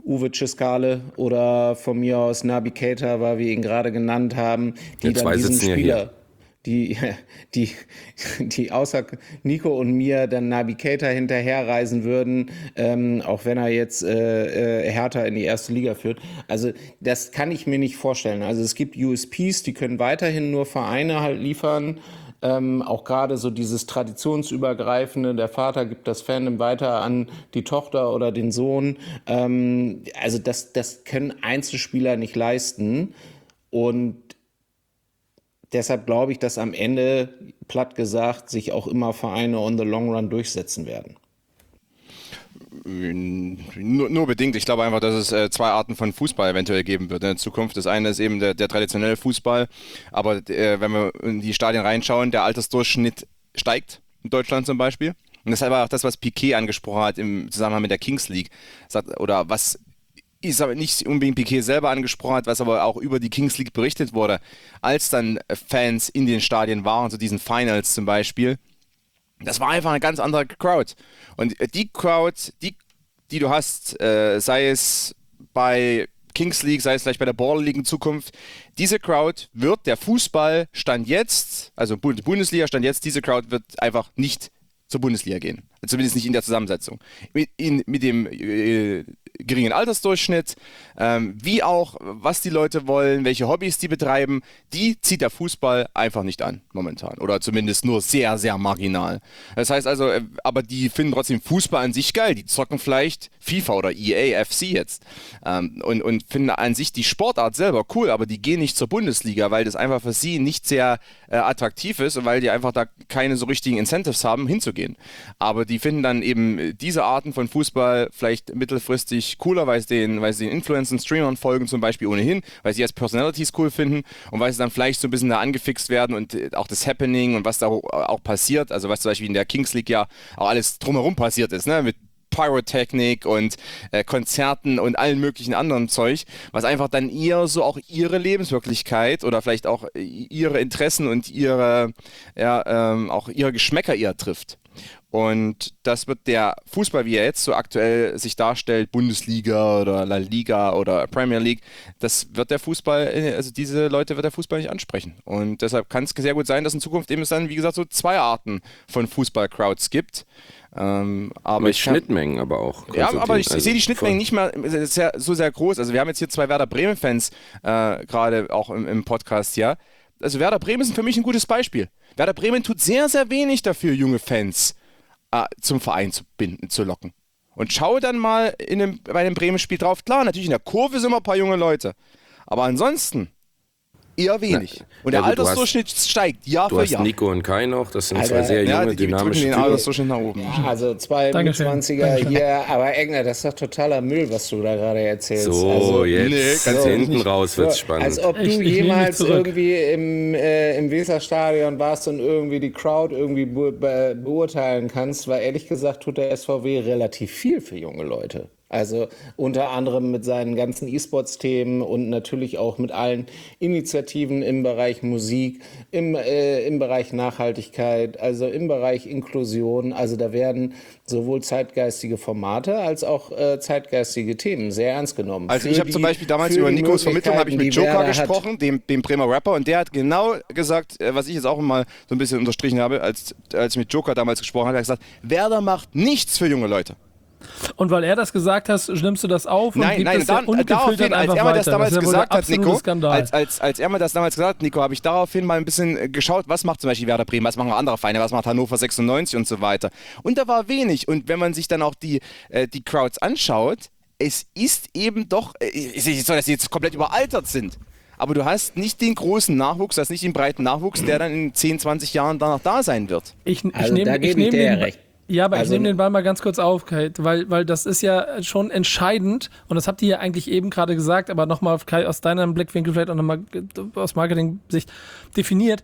Speaker 13: Uwe Ciscale oder von mir aus Naby Keita, weil wir ihn gerade genannt haben, die
Speaker 12: Ja,
Speaker 13: dann
Speaker 12: zwei
Speaker 13: diesen
Speaker 12: sitzen ja
Speaker 13: Spieler...
Speaker 12: hier.
Speaker 13: Die, die, die außer Nico und mir dann Naby Keita hinterherreisen würden, ähm, auch wenn er jetzt äh, äh, Hertha in die erste Liga führt. Also das kann ich mir nicht vorstellen. Also es gibt U S Ps, die können weiterhin nur Vereine halt liefern. Ähm, auch gerade so dieses traditionsübergreifende, der Vater gibt das Fandom weiter an die Tochter oder den Sohn. Ähm, also das, das können Einzelspieler nicht leisten. Und deshalb glaube ich, dass am Ende, platt gesagt, sich auch immer Vereine on the long run durchsetzen werden.
Speaker 14: Nur, nur bedingt. Ich glaube einfach, dass es äh, zwei Arten von Fußball eventuell geben wird in der Zukunft. Das eine ist eben der, der traditionelle Fußball, aber äh, wenn wir in die Stadien reinschauen, der Altersdurchschnitt steigt, in Deutschland zum Beispiel. Und das ist aber auch das, was Piquet angesprochen hat im Zusammenhang mit der Kings League. Sagt, oder was ist aber nicht unbedingt Piquet selber angesprochen hat, was aber auch über die Kings League berichtet wurde, als dann Fans in den Stadien waren, zu diesen Finals zum Beispiel. Das war einfach eine ganz andere Crowd. Und die Crowd, die, die du hast, äh, sei es bei Kings League, sei es vielleicht bei der Border League in Zukunft, diese Crowd wird der Fußball Stand jetzt, also Bundesliga Stand jetzt, diese Crowd wird einfach nicht zur Bundesliga gehen. Zumindest nicht in der Zusammensetzung. Mit, in, mit dem äh, geringen Altersdurchschnitt, ähm, wie auch, was die Leute wollen, welche Hobbys die betreiben, die zieht der Fußball einfach nicht an, momentan. Oder zumindest nur sehr, sehr marginal. Das heißt also, äh, aber die finden trotzdem Fußball an sich geil. Die zocken vielleicht FIFA oder E A F C jetzt. Ähm, und, und finden an sich die Sportart selber cool, aber die gehen nicht zur Bundesliga, weil das einfach für sie nicht sehr äh, attraktiv ist und weil die einfach da keine so richtigen Incentives haben, hinzugehen. Aber die finden dann eben diese Arten von Fußball vielleicht mittelfristig cooler, weil sie den, weil sie den Influencern, Streamern folgen zum Beispiel ohnehin, weil sie als Personalities cool finden und weil sie dann vielleicht so ein bisschen da angefixt werden und auch das Happening und was da auch passiert, also was zum Beispiel in der Kings League ja auch alles drumherum passiert ist, ne, mit Pyrotechnik und äh, Konzerten und allen möglichen anderen Zeug, was einfach dann eher so auch ihre Lebenswirklichkeit oder vielleicht auch ihre Interessen und ihre, ja, ähm, auch ihre Geschmäcker eher trifft. Und das wird der Fußball, wie er jetzt so aktuell sich darstellt, Bundesliga oder La Liga oder Premier League, das wird der Fußball, also diese Leute wird der Fußball nicht ansprechen. Und deshalb kann es sehr gut sein, dass in Zukunft eben es dann, wie gesagt, so zwei Arten von Fußball-Crowds gibt. Ähm, aber
Speaker 12: Mit
Speaker 14: ich kann,
Speaker 12: Schnittmengen aber auch.
Speaker 14: Ja, aber ich,
Speaker 12: also
Speaker 14: ich sehe die Schnittmengen nicht mehr sehr, so sehr groß. Also wir haben jetzt hier zwei Werder Bremen-Fans äh, gerade auch im, im Podcast, ja. Also Werder Bremen ist für mich ein gutes Beispiel. Werder Bremen tut sehr, sehr wenig dafür, junge Fans äh, zum Verein zu binden, zu locken. Und schau dann mal in einem, bei einem Bremen-Spiel drauf. Klar, natürlich in der Kurve sind immer ein paar junge Leute. Aber ansonsten eher wenig. Na, und der ja, Altersdurchschnitt hast, steigt Jahr
Speaker 12: du
Speaker 14: für
Speaker 12: hast
Speaker 14: Jahr.
Speaker 12: Nico und Kai noch, das sind
Speaker 13: Alter,
Speaker 12: zwei sehr junge,
Speaker 14: ja, die
Speaker 12: dynamische
Speaker 14: den
Speaker 12: Typen.
Speaker 14: Altersdurchschnitt nach oben.
Speaker 13: Also zwei zwanziger hier, aber Egner, das ist doch totaler Müll, was du da gerade erzählst.
Speaker 12: So,
Speaker 13: also,
Speaker 12: jetzt
Speaker 14: nee,
Speaker 12: ganz
Speaker 13: so,
Speaker 12: hinten
Speaker 13: nicht,
Speaker 12: raus wird's
Speaker 13: so,
Speaker 12: spannend.
Speaker 13: Als ob du
Speaker 11: ich, ich
Speaker 13: jemals irgendwie im, äh, im Weserstadion warst und irgendwie die Crowd irgendwie be be beurteilen kannst, weil ehrlich gesagt tut der S V W relativ viel für junge Leute. Also unter anderem mit seinen ganzen E-Sports-Themen und natürlich auch mit allen Initiativen im Bereich Musik, im, äh, im Bereich Nachhaltigkeit, also im Bereich Inklusion. Also da werden sowohl zeitgeistige Formate als auch äh, zeitgeistige Themen sehr ernst genommen.
Speaker 14: Also ich habe zum Beispiel damals über Nikos Vermittlung habe ich mit Joker gesprochen, dem, dem Bremer Rapper, und der hat genau gesagt, was ich jetzt auch mal so ein bisschen unterstrichen habe, als, als ich mit Joker damals gesprochen habe, hat er gesagt, Werder macht nichts für junge Leute.
Speaker 11: Und weil er das gesagt hat, nimmst du das auf und
Speaker 14: nein,
Speaker 11: gibst
Speaker 14: nein,
Speaker 11: es ja
Speaker 14: dann,
Speaker 11: ungefiltert
Speaker 14: als
Speaker 11: einfach
Speaker 14: er mir das
Speaker 11: weiter.
Speaker 14: damals
Speaker 11: das ist ja
Speaker 14: gesagt hat, Nico,
Speaker 11: Skandal.
Speaker 14: als, als, als er mir das damals gesagt hat, Nico, habe ich daraufhin mal ein bisschen geschaut, was macht zum Beispiel Werder Bremen, was machen andere Vereine, was macht Hannover sechsundneunzig und so weiter. Und da war wenig. Und wenn man sich dann auch die, äh, die Crowds anschaut, es ist eben doch, äh, ist nicht so, dass sie jetzt komplett überaltert sind. Aber du hast nicht den großen Nachwuchs, du hast nicht den breiten Nachwuchs, der dann in zehn, zwanzig Jahren danach da sein wird.
Speaker 11: Ich, ich
Speaker 13: also
Speaker 11: nehme
Speaker 13: da gebe
Speaker 11: ich
Speaker 13: ich dir ja recht.
Speaker 11: Ja, aber
Speaker 13: also,
Speaker 11: ich nehme den Ball mal ganz kurz auf, Kai, weil, weil das ist ja schon entscheidend und das habt ihr ja eigentlich eben gerade gesagt, aber nochmal, Kai, aus deinem Blickwinkel vielleicht auch nochmal aus Marketing-Sicht definiert.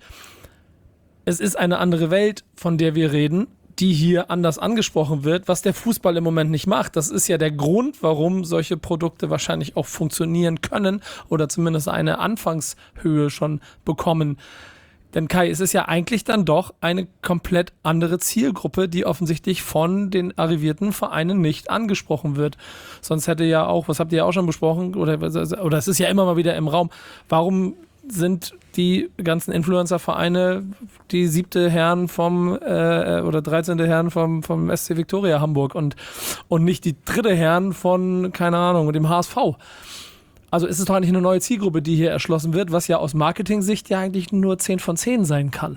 Speaker 11: Es ist eine andere Welt, von der wir reden, die hier anders angesprochen wird, was der Fußball im Moment nicht macht. Das ist ja der Grund, warum solche Produkte wahrscheinlich auch funktionieren können oder zumindest eine Anfangshöhe schon bekommen. Denn Kai, es ist ja eigentlich dann doch eine komplett andere Zielgruppe, die offensichtlich von den arrivierten Vereinen nicht angesprochen wird. Sonst hätte ja auch, was habt ihr ja auch schon besprochen, oder, oder es ist ja immer mal wieder im Raum, warum sind die ganzen Influencer-Vereine die siebte Herren vom äh, oder dreizehnte Herren vom, vom S C Viktoria Hamburg und, und nicht die dritte Herren von, keine Ahnung, dem H S V? Also ist es doch eigentlich eine neue Zielgruppe, die hier erschlossen wird, was ja aus Marketing-Sicht ja eigentlich nur zehn von zehn sein kann.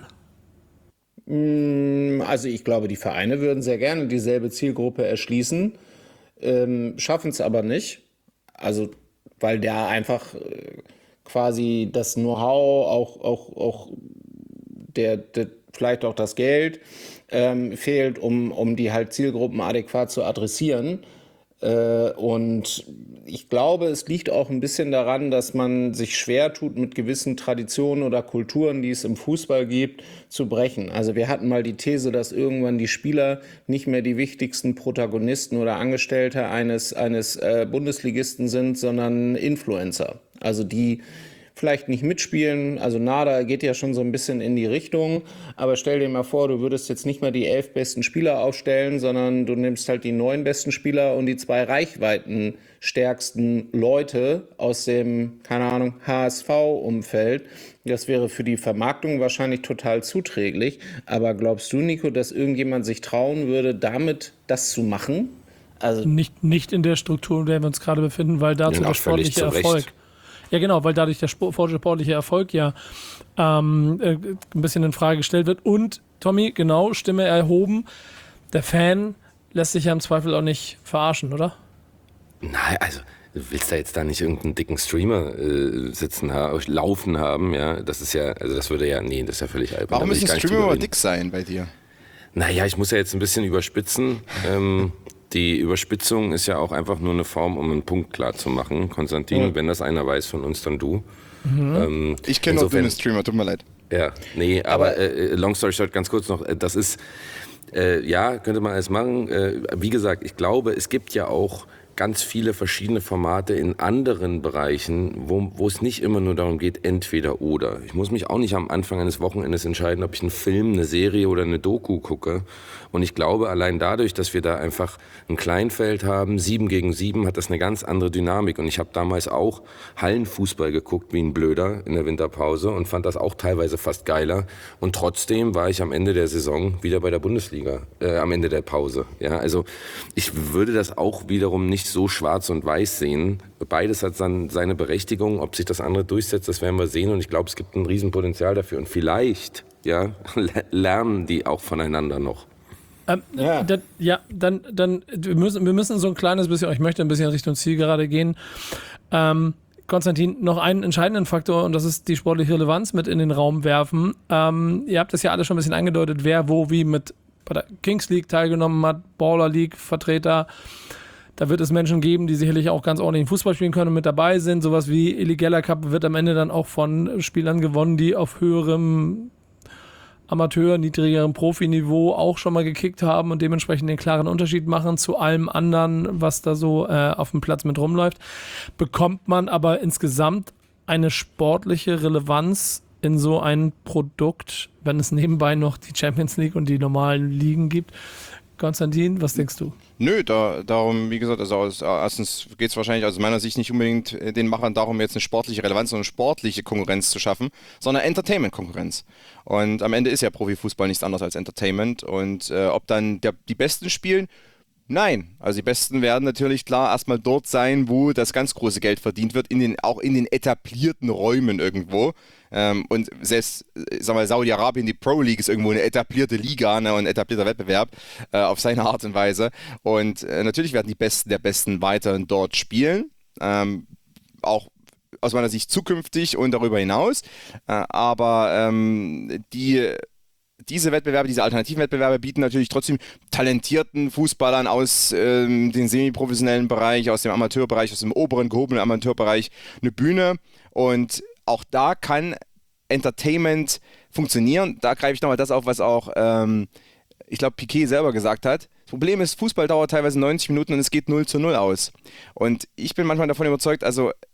Speaker 13: Also ich glaube, die Vereine würden sehr gerne dieselbe Zielgruppe erschließen, ähm, schaffen es aber nicht. Also weil da einfach äh, quasi das Know-how, auch, auch, auch der, der, vielleicht auch das Geld ähm, fehlt, um, um die halt Zielgruppen adäquat zu adressieren. Und ich glaube, es liegt auch ein bisschen daran, dass man sich schwer tut, mit gewissen Traditionen oder Kulturen, die es im Fußball gibt, zu brechen. Also wir hatten mal die These, dass irgendwann die Spieler nicht mehr die wichtigsten Protagonisten oder Angestellte eines, eines äh, Bundesligisten sind, sondern Influencer. Also die vielleicht nicht mitspielen, also Nada geht ja schon so ein bisschen in die Richtung, aber stell dir mal vor, du würdest jetzt nicht mehr die elf besten Spieler aufstellen, sondern du nimmst halt die neun besten Spieler und die zwei reichweitenstärksten Leute aus dem, keine Ahnung, H S V-Umfeld. Das wäre für die Vermarktung wahrscheinlich total zuträglich, aber glaubst du, Nico, dass irgendjemand sich trauen würde, damit das zu machen? Also
Speaker 11: nicht, nicht in der Struktur, in der wir uns gerade befinden, weil dazu der sportliche Erfolg. Ja, genau, weil dadurch der sportliche Erfolg ja ähm, äh, ein bisschen in Frage gestellt wird. Und, Tommy, genau, Stimme erhoben, der Fan lässt sich ja im Zweifel auch nicht verarschen, oder?
Speaker 12: Nein, also du willst da jetzt da nicht irgendeinen dicken Streamer äh, sitzen haben, laufen haben, ja, das ist ja, also das würde ja, nee, das ist ja völlig albern.
Speaker 14: Warum müssen Streamer aber dick sein bei dir?
Speaker 12: Naja, ich muss ja jetzt ein bisschen überspitzen, ähm, die Überspitzung ist ja auch einfach nur eine Form, um einen Punkt klar zu machen. Konstantin, ja. Wenn das einer weiß von uns, dann du.
Speaker 14: Mhm. Ähm, ich kenne noch dünne Streamer, tut mir leid.
Speaker 12: Ja, nee, aber, aber äh, long story short, ganz kurz noch, das ist, äh, ja, könnte man alles machen. Äh, wie gesagt, ich glaube, es gibt ja auch ganz viele verschiedene Formate in anderen Bereichen, wo, wo es nicht immer nur darum geht, entweder oder. Ich muss mich auch nicht am Anfang eines Wochenendes entscheiden, ob ich einen Film, eine Serie oder eine Doku gucke. Und ich glaube, allein dadurch, dass wir da einfach ein Kleinfeld haben, sieben gegen sieben, hat das eine ganz andere Dynamik. Und ich habe damals auch Hallenfußball geguckt wie ein Blöder in der Winterpause und fand das auch teilweise fast geiler. Und trotzdem war ich am Ende der Saison wieder bei der Bundesliga, äh, am Ende der Pause. Ja, also ich würde das auch wiederum nicht so schwarz und weiß sehen. Beides hat dann seine Berechtigung. Ob sich das andere durchsetzt, das werden wir sehen. Und ich glaube, es gibt ein Riesenpotenzial dafür. Und vielleicht, ja, lernen die auch voneinander noch.
Speaker 11: Ähm, ja. Dann, ja, dann, dann wir müssen, wir müssen so ein kleines bisschen, ich möchte ein bisschen Richtung Ziel gerade gehen. Ähm, Konstantin, noch einen entscheidenden Faktor, und das ist die sportliche Relevanz, mit in den Raum werfen. Ähm, ihr habt das ja alle schon ein bisschen angedeutet, wer wo wie mit bei der Kings League teilgenommen hat, Baller League Vertreter. Da wird es Menschen geben, die sicherlich auch ganz ordentlich Fußball spielen können und mit dabei sind. Sowas wie Eli Geller Cup wird am Ende dann auch von Spielern gewonnen, die auf höherem Amateur-, niedrigerem Profiniveau auch schon mal gekickt haben und dementsprechend den klaren Unterschied machen zu allem anderen, was da so äh, auf dem Platz mit rumläuft. Bekommt man aber insgesamt eine sportliche Relevanz in so ein Produkt, wenn es nebenbei noch die Champions League und die normalen Ligen gibt? Konstantin, was denkst du?
Speaker 14: Nö, da, darum, wie gesagt, also aus, erstens geht es wahrscheinlich aus meiner Sicht nicht unbedingt den Machern darum, jetzt eine sportliche Relevanz, sondern eine sportliche Konkurrenz zu schaffen, sondern Entertainment-Konkurrenz. Und am Ende ist ja Profifußball nichts anderes als Entertainment. Und äh, ob dann der, die Besten spielen, nein. Also die Besten werden natürlich klar erstmal dort sein, wo das ganz große Geld verdient wird, in den, auch in den etablierten Räumen irgendwo. Ähm, und selbst, sagen wir, Saudi-Arabien, die Pro League ist irgendwo eine etablierte Liga, ne, und ein etablierter Wettbewerb äh, auf seine Art und Weise. Und äh, natürlich werden die Besten der Besten weiterhin dort spielen. Ähm, auch aus meiner Sicht zukünftig und darüber hinaus. Äh, aber ähm, die... Diese Wettbewerbe, diese alternativen Wettbewerbe bieten natürlich trotzdem talentierten Fußballern aus ähm, dem semiprofessionellen Bereich, aus dem Amateurbereich, aus dem oberen gehobenen Amateurbereich eine Bühne. Und auch da kann Entertainment funktionieren. Da greife ich nochmal das auf, was auch, ähm, ich glaube, Piquet selber gesagt hat. Das Problem ist, Fußball dauert teilweise neunzig Minuten und es geht null zu null aus. Und ich bin manchmal davon überzeugt, also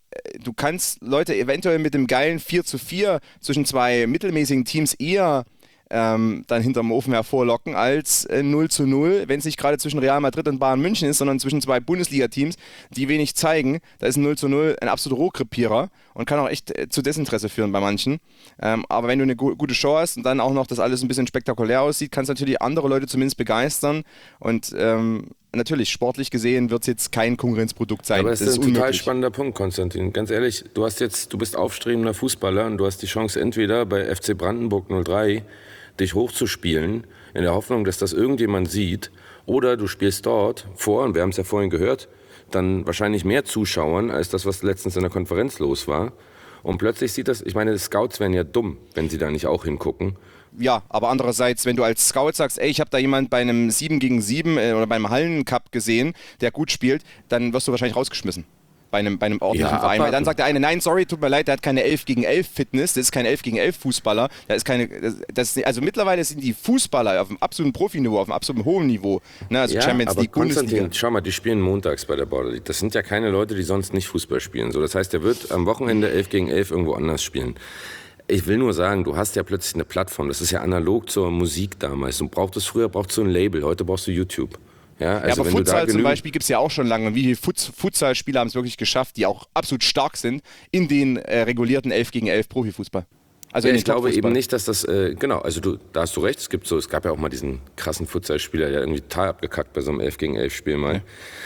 Speaker 14: du kannst Leute eventuell mit dem geilen vier zu vier zwischen zwei mittelmäßigen Teams eher ähm, dann hinterm Ofen hervorlocken als äh, null zu null, wenn es nicht gerade zwischen Real Madrid und Bayern München ist, sondern zwischen zwei Bundesliga-Teams, die wenig zeigen. Da ist ein null zu null ein absoluter Rohkrepierer und kann auch echt äh, zu Desinteresse führen bei manchen. Ähm, aber wenn du eine gu- gute Show hast und dann auch noch das alles ein bisschen spektakulär aussieht, kannst du natürlich andere Leute zumindest begeistern und ähm, natürlich, sportlich gesehen wird es jetzt kein Konkurrenzprodukt sein.
Speaker 12: Aber das,
Speaker 14: das
Speaker 12: ist ein
Speaker 14: unmöglich.
Speaker 12: total spannender Punkt, Konstantin. Ganz ehrlich, du hast jetzt, du bist aufstrebender Fußballer und du hast die Chance, entweder bei F C Brandenburg null drei dich hochzuspielen, in der Hoffnung, dass das irgendjemand sieht, oder du spielst dort vor, und wir haben es ja vorhin gehört, dann wahrscheinlich mehr Zuschauern als das, was letztens in der Konferenz los war. Und plötzlich sieht das, ich meine, die Scouts wären ja dumm, wenn sie da nicht auch hingucken.
Speaker 14: Ja, aber andererseits, wenn du als Scout sagst, ey, ich habe da jemand bei einem sieben gegen sieben äh, oder beim Hallencup gesehen, der gut spielt, dann wirst du wahrscheinlich rausgeschmissen. Bei einem, bei einem ordentlichen
Speaker 12: Ja,
Speaker 14: Verein. Weil dann
Speaker 12: abwarten.
Speaker 14: sagt der eine, nein, sorry, tut mir leid, der hat keine elf gegen elf Fitness, das ist kein elf gegen elf Fußballer. Das ist keine, das, das, also mittlerweile sind die Fußballer auf dem absoluten Profiniveau, auf dem absoluten hohen Niveau. Ne, also
Speaker 12: Ja,
Speaker 14: Champions
Speaker 12: aber
Speaker 14: League, Bundesliga.
Speaker 12: Konstantin, schau mal, die spielen montags bei der Border League. Das sind ja keine Leute, die sonst nicht Fußball spielen. So, das heißt, der wird am Wochenende elf gegen elf irgendwo anders spielen. Ich will nur sagen, du hast ja plötzlich eine Plattform. Das ist ja analog zur Musik damals. Du brauchtest früher brauchst du ein Label, heute brauchst du YouTube. Ja, also
Speaker 14: ja, aber
Speaker 12: wenn du da
Speaker 14: Futsal zum
Speaker 12: genügend-
Speaker 14: Beispiel gibt es ja auch schon lange. Wie viele Futs- Futsal-Spieler haben es wirklich geschafft, die auch absolut stark sind in den äh, regulierten elf gegen elf Profifußball? Also
Speaker 12: ja,
Speaker 14: in
Speaker 12: ich
Speaker 14: den
Speaker 12: glaube
Speaker 14: Top-Fußball.
Speaker 12: eben nicht, dass das, äh, genau, also du, da hast du recht, es gibt so, es gab ja auch mal diesen krassen Futsalspieler, der irgendwie total abgekackt bei so einem elf gegen elf Spiel mal.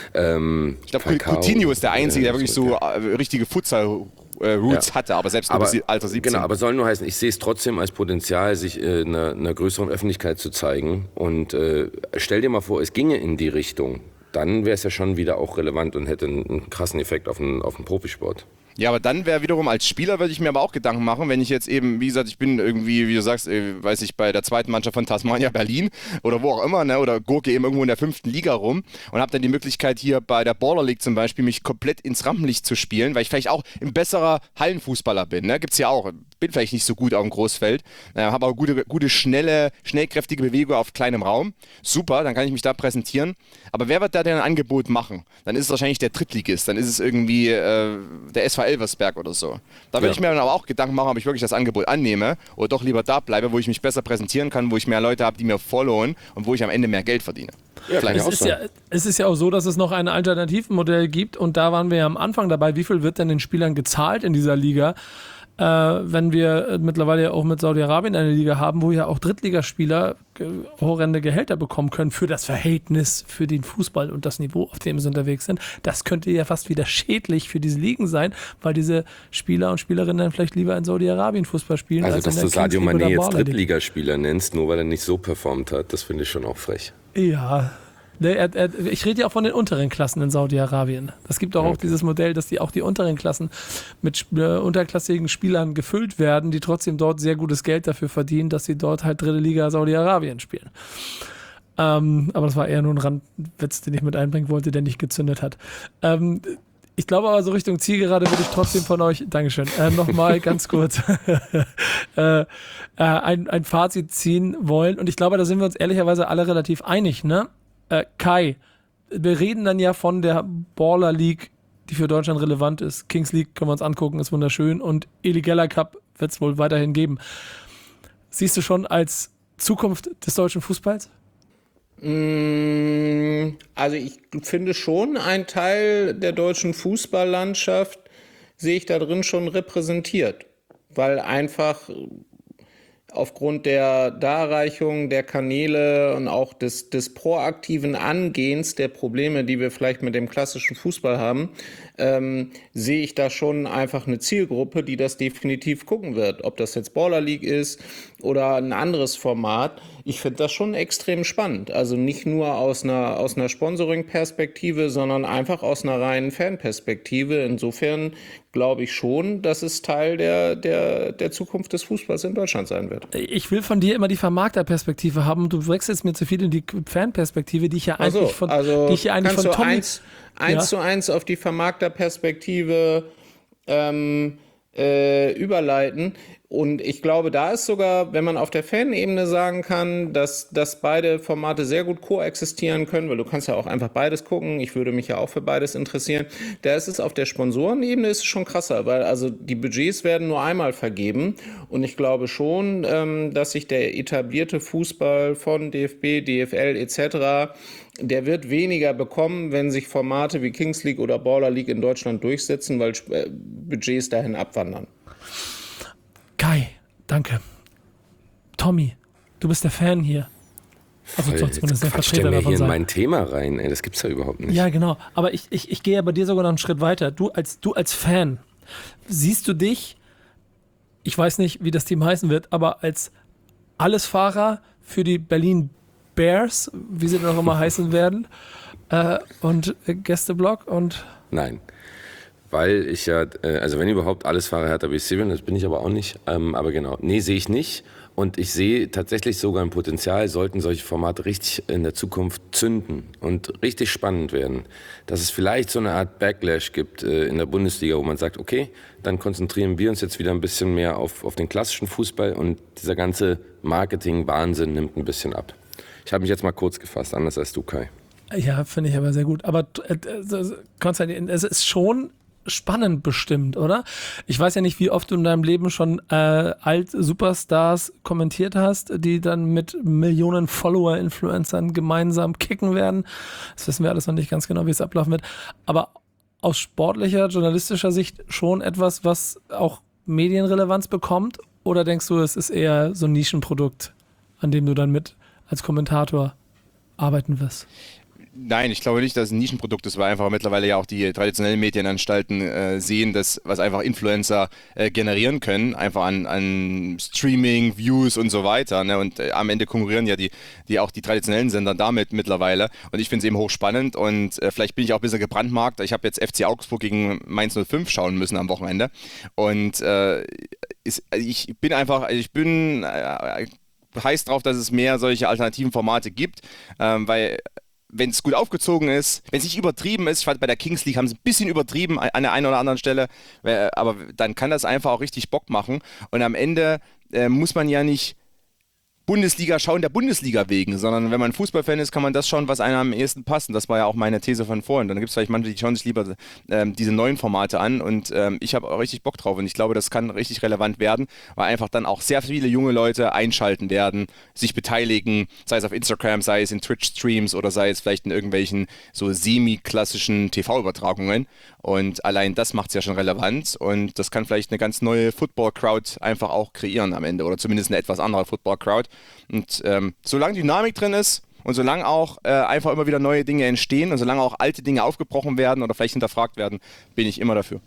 Speaker 12: Ähm,
Speaker 14: Ich glaube,
Speaker 12: Falcao.
Speaker 14: Coutinho ist der Einzige, der
Speaker 12: Ja,
Speaker 14: wirklich so äh, richtige Futsal-Roots
Speaker 12: Ja.
Speaker 14: hatte, aber selbst
Speaker 12: aber,
Speaker 14: nur bis Alter siebzehn.
Speaker 12: Genau, aber soll nur heißen, ich sehe es trotzdem als Potenzial, sich äh, einer, einer größeren Öffentlichkeit zu zeigen. Und äh, stell dir mal vor, es ginge in die Richtung. Dann wäre es ja schon wieder auch relevant und hätte einen, einen krassen Effekt auf den, auf den Profisport.
Speaker 14: Ja, aber dann wäre wiederum als Spieler, würde ich mir aber auch Gedanken machen, wenn ich jetzt eben, wie gesagt, ich bin irgendwie, wie du sagst, äh, weiß ich, bei der zweiten Mannschaft von Tasmania Berlin oder wo auch immer, ne, oder gurke eben irgendwo in der fünften Liga rum und habe dann die Möglichkeit hier bei der Baller League zum Beispiel mich komplett ins Rampenlicht zu spielen, weil ich vielleicht auch ein besserer Hallenfußballer bin, ne, gibt's ja auch, bin vielleicht nicht so gut auf dem Großfeld, äh, habe aber gute, gute, schnelle, schnellkräftige Bewegung auf kleinem Raum, super, dann kann ich mich da präsentieren, aber wer wird da denn ein Angebot machen? Dann ist es wahrscheinlich der Drittligist, dann ist es irgendwie äh, der S V Elversberg oder so. Da würde
Speaker 12: Ja.
Speaker 14: ich mir dann aber auch Gedanken machen, ob ich wirklich das Angebot annehme oder doch lieber da bleibe, wo ich mich besser präsentieren kann, wo ich mehr Leute habe, die mir followen und wo ich am Ende mehr Geld verdiene. Vielleicht
Speaker 11: Es
Speaker 14: auch
Speaker 11: ist,
Speaker 14: so.
Speaker 11: ja, es ist ja auch so, dass es noch ein Alternativmodell gibt und da waren wir ja am Anfang dabei. Wie viel wird denn den Spielern gezahlt in dieser Liga? Äh, wenn wir äh, mittlerweile ja auch mit Saudi-Arabien eine Liga haben, wo ja auch Drittligaspieler äh, horrende Gehälter bekommen können für das Verhältnis, für den Fußball und das Niveau, auf dem sie unterwegs sind. Das könnte ja fast wieder schädlich für diese Ligen sein, weil diese Spieler und Spielerinnen dann vielleicht lieber in Saudi-Arabien Fußball spielen.
Speaker 12: Also,
Speaker 11: als
Speaker 12: dass
Speaker 11: in
Speaker 12: du
Speaker 11: der
Speaker 12: Sadio
Speaker 11: Kings League
Speaker 12: Mané
Speaker 11: oder
Speaker 12: jetzt
Speaker 11: Baller League.
Speaker 12: Drittligaspieler nennst, nur weil er nicht so performt hat, das finde ich schon auch frech.
Speaker 11: Ja. Ne, er, er, ich rede ja auch von den unteren Klassen in Saudi-Arabien. Es gibt auch, auch dieses Modell, dass die auch die unteren Klassen mit äh, unterklassigen Spielern gefüllt werden, die trotzdem dort sehr gutes Geld dafür verdienen, dass sie dort halt dritte Liga Saudi-Arabien spielen. Ähm, aber das war eher nur ein Randwitz, den ich mit einbringen wollte, der nicht gezündet hat. Ähm, ich glaube aber, so Richtung Zielgerade würde ich trotzdem von euch, Dankeschön, äh, nochmal ganz kurz äh, äh, ein, ein Fazit ziehen wollen. Und ich glaube, da sind wir uns ehrlicherweise alle relativ einig, ne? Äh, Kai, wir reden dann ja von der Baller League, die für Deutschland relevant ist. Kings League können wir uns angucken, ist wunderschön. Und Eligella Cup wird es wohl weiterhin geben. Siehst du schon als Zukunft des deutschen Fußballs?
Speaker 13: Also ich finde schon, ein Teil der deutschen Fußballlandschaft sehe ich da drin schon repräsentiert, weil einfach aufgrund der Darreichung der Kanäle und auch des, des proaktiven Angehens der Probleme, die wir vielleicht mit dem klassischen Fußball haben, ähm, sehe ich da schon einfach eine Zielgruppe, die das definitiv gucken wird. Ob das jetzt Baller League ist oder ein anderes Format. Ich finde das schon extrem spannend. Also nicht nur aus einer, aus einer Sponsoring-Perspektive, sondern einfach aus einer reinen Fanperspektive. Insofern glaube ich schon, dass es Teil der, der, der Zukunft des Fußballs in Deutschland sein wird.
Speaker 11: Ich will von dir immer die Vermarkterperspektive haben und du wechselst mir zu viel in die Fanperspektive, die ich ja eigentlich
Speaker 13: Also,
Speaker 11: von,
Speaker 13: also
Speaker 11: die ich ja eigentlich
Speaker 13: kannst
Speaker 11: von
Speaker 13: du
Speaker 11: Tommy...
Speaker 13: eins, eins
Speaker 11: Ja.
Speaker 13: zu eins auf die Vermarkterperspektive ähm, äh, überleiten. Und ich glaube, da ist sogar, wenn man auf der Fanebene sagen kann, dass, dass beide Formate sehr gut koexistieren können, weil du kannst ja auch einfach beides gucken. Ich würde mich ja auch für beides interessieren. Da ist es auf der Sponsorenebene ist es schon krasser, weil also die Budgets werden nur einmal vergeben. Und ich glaube schon, ähm, dass sich der etablierte Fußball von D F B, D F L et cetera, der wird weniger bekommen, wenn sich Formate wie Kings League oder Baller League in Deutschland durchsetzen, weil äh, Budgets dahin abwandern.
Speaker 11: Kai, danke. Tommy, du bist der Fan hier. Also
Speaker 12: Voll,
Speaker 11: zumindest der
Speaker 12: jetzt
Speaker 11: Vertreter
Speaker 12: mir
Speaker 11: davon
Speaker 12: hier in
Speaker 11: sein.
Speaker 12: mein Thema rein, ey, das gibt's ja überhaupt nicht.
Speaker 11: Ja, genau. Aber ich, ich, ich gehe ja bei dir sogar noch einen Schritt weiter. Du als, du als Fan, siehst du dich, ich weiß nicht, wie das Team heißen wird, aber als Allesfahrer für die Berlin Bears, wie sie dann auch immer heißen werden, äh, und äh, Gästeblock und...
Speaker 12: Nein. Weil ich ja, also wenn überhaupt alles fahre Hertha B S C bin, das bin ich aber auch nicht. Ähm, aber genau, nee, sehe ich nicht. Und ich sehe tatsächlich sogar ein Potenzial, sollten solche Formate richtig in der Zukunft zünden und richtig spannend werden, dass es vielleicht so eine Art Backlash gibt äh, in der Bundesliga, wo man sagt, okay, dann konzentrieren wir uns jetzt wieder ein bisschen mehr auf, auf den klassischen Fußball und dieser ganze Marketing-Wahnsinn nimmt ein bisschen ab. Ich habe mich jetzt mal kurz gefasst, anders als du, Kai. Ja, finde ich aber sehr gut. Aber äh, Konstantin, es ist schon spannend bestimmt, oder? Ich weiß ja nicht, wie oft du in deinem Leben schon äh, Alt-Superstars kommentiert hast, die dann mit Millionen Follower-Influencern gemeinsam kicken werden. Das wissen wir alles noch nicht ganz genau, wie es ablaufen wird. Aber aus sportlicher, journalistischer Sicht schon etwas, was auch Medienrelevanz bekommt? Oder denkst du, es ist eher so ein Nischenprodukt, an dem du dann mit als Kommentator arbeiten wirst?
Speaker 14: Nein, ich glaube nicht, dass es ein Nischenprodukt ist, weil einfach mittlerweile ja auch die traditionellen Medienanstalten äh, sehen, dass was einfach Influencer äh, generieren können, einfach an, an Streaming, Views und so weiter. Ne? Und äh, am Ende konkurrieren ja die, die auch die traditionellen Sender damit mittlerweile. Und ich finde es eben hochspannend und äh, vielleicht bin ich auch ein bisschen gebrandmarkt. Ich habe jetzt F C Augsburg gegen Mainz null fünf schauen müssen am Wochenende. Und äh, ist, ich bin einfach, also ich bin äh, heiß drauf, dass es mehr solche alternativen Formate gibt, ähm, weil wenn es gut aufgezogen ist, wenn es nicht übertrieben ist, ich fand bei der Kings League haben sie ein bisschen übertrieben an der einen oder anderen Stelle, aber dann kann das einfach auch richtig Bock machen und am Ende äh, muss man ja nicht Bundesliga schauen der Bundesliga wegen, sondern wenn man Fußballfan ist, kann man das schauen, was einem am ehesten passt. Und das war ja auch meine These von vorhin. Dann gibt es vielleicht manche, die schauen sich lieber ähm, diese neuen Formate an und ähm, ich habe auch richtig Bock drauf und ich glaube, das kann richtig relevant werden, weil einfach dann auch sehr viele junge Leute einschalten werden, sich beteiligen, sei es auf Instagram, sei es in Twitch-Streams oder sei es vielleicht in irgendwelchen so semi-klassischen T V-Übertragungen. Und allein das macht es ja schon relevant und das kann vielleicht eine ganz neue Football-Crowd einfach auch kreieren am Ende oder zumindest eine etwas andere Football-Crowd. Und ähm, solange Dynamik drin ist und solange auch äh, einfach immer wieder neue Dinge entstehen und solange auch alte Dinge aufgebrochen werden oder vielleicht hinterfragt werden, bin ich immer dafür.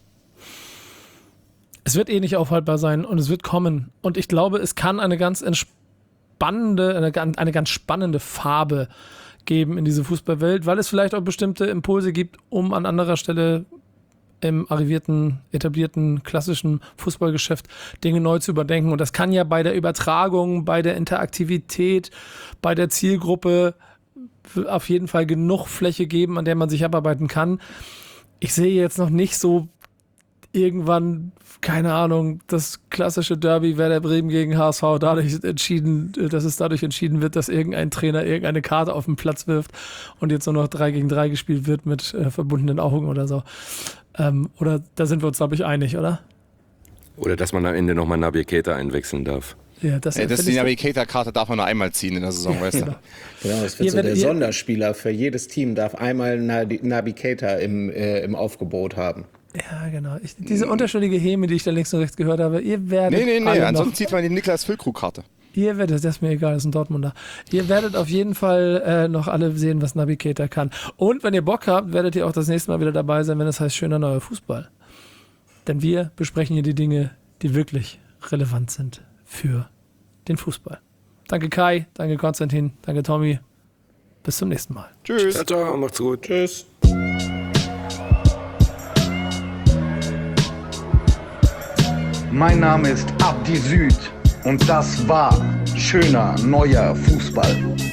Speaker 11: Es wird eh nicht aufhaltbar sein und es wird kommen. Und ich glaube, es kann eine ganz entspannende, eine, eine ganz spannende Farbe geben in diese Fußballwelt, weil es vielleicht auch bestimmte Impulse gibt, um an anderer Stelle im arrivierten, etablierten, klassischen Fußballgeschäft Dinge neu zu überdenken. Und das kann ja bei der Übertragung, bei der Interaktivität, bei der Zielgruppe auf jeden Fall genug Fläche geben, an der man sich abarbeiten kann. Ich sehe jetzt noch nicht so irgendwann, keine Ahnung, das klassische Derby Werder Bremen gegen H S V dadurch entschieden, dass es dadurch entschieden wird, dass irgendein Trainer irgendeine Karte auf den Platz wirft und jetzt nur noch drei gegen drei gespielt wird mit äh, verbundenen Augen oder so. Ähm, oder da sind wir uns, glaube ich, einig, oder?
Speaker 12: Oder dass man am Ende nochmal Naby Keita einwechseln darf.
Speaker 11: Ja, das
Speaker 14: ja, das die Naby Keita-Karte darf man nur einmal ziehen in der Saison, ja, weißt
Speaker 13: genau. du? Genau, es wird so der Sonderspieler für jedes Team darf einmal Naby Keita im, äh, im Aufgebot haben.
Speaker 11: Ja, genau. Ich, diese unterschwellige Häme, die ich da links und rechts gehört habe, ihr werdet.
Speaker 14: Nee, nee, nee, ansonsten
Speaker 11: noch,
Speaker 14: zieht man die Niklas Füllkrug-Karte.
Speaker 11: Ihr werdet, das ist mir egal, das ist ein Dortmunder. Ihr werdet auf jeden Fall äh, noch alle sehen, was Naby Keita kann. Und wenn ihr Bock habt, werdet ihr auch das nächste Mal wieder dabei sein, wenn es heißt schöner neuer Fußball. Denn wir besprechen hier die Dinge, die wirklich relevant sind für den Fußball. Danke Kai, danke Konstantin, danke Tommy. Bis zum nächsten Mal.
Speaker 14: Tschüss.
Speaker 12: Ciao, ciao, macht's gut.
Speaker 14: Tschüss.
Speaker 10: Mein Name ist Abdi Süd und das war schöner neuer Fußball.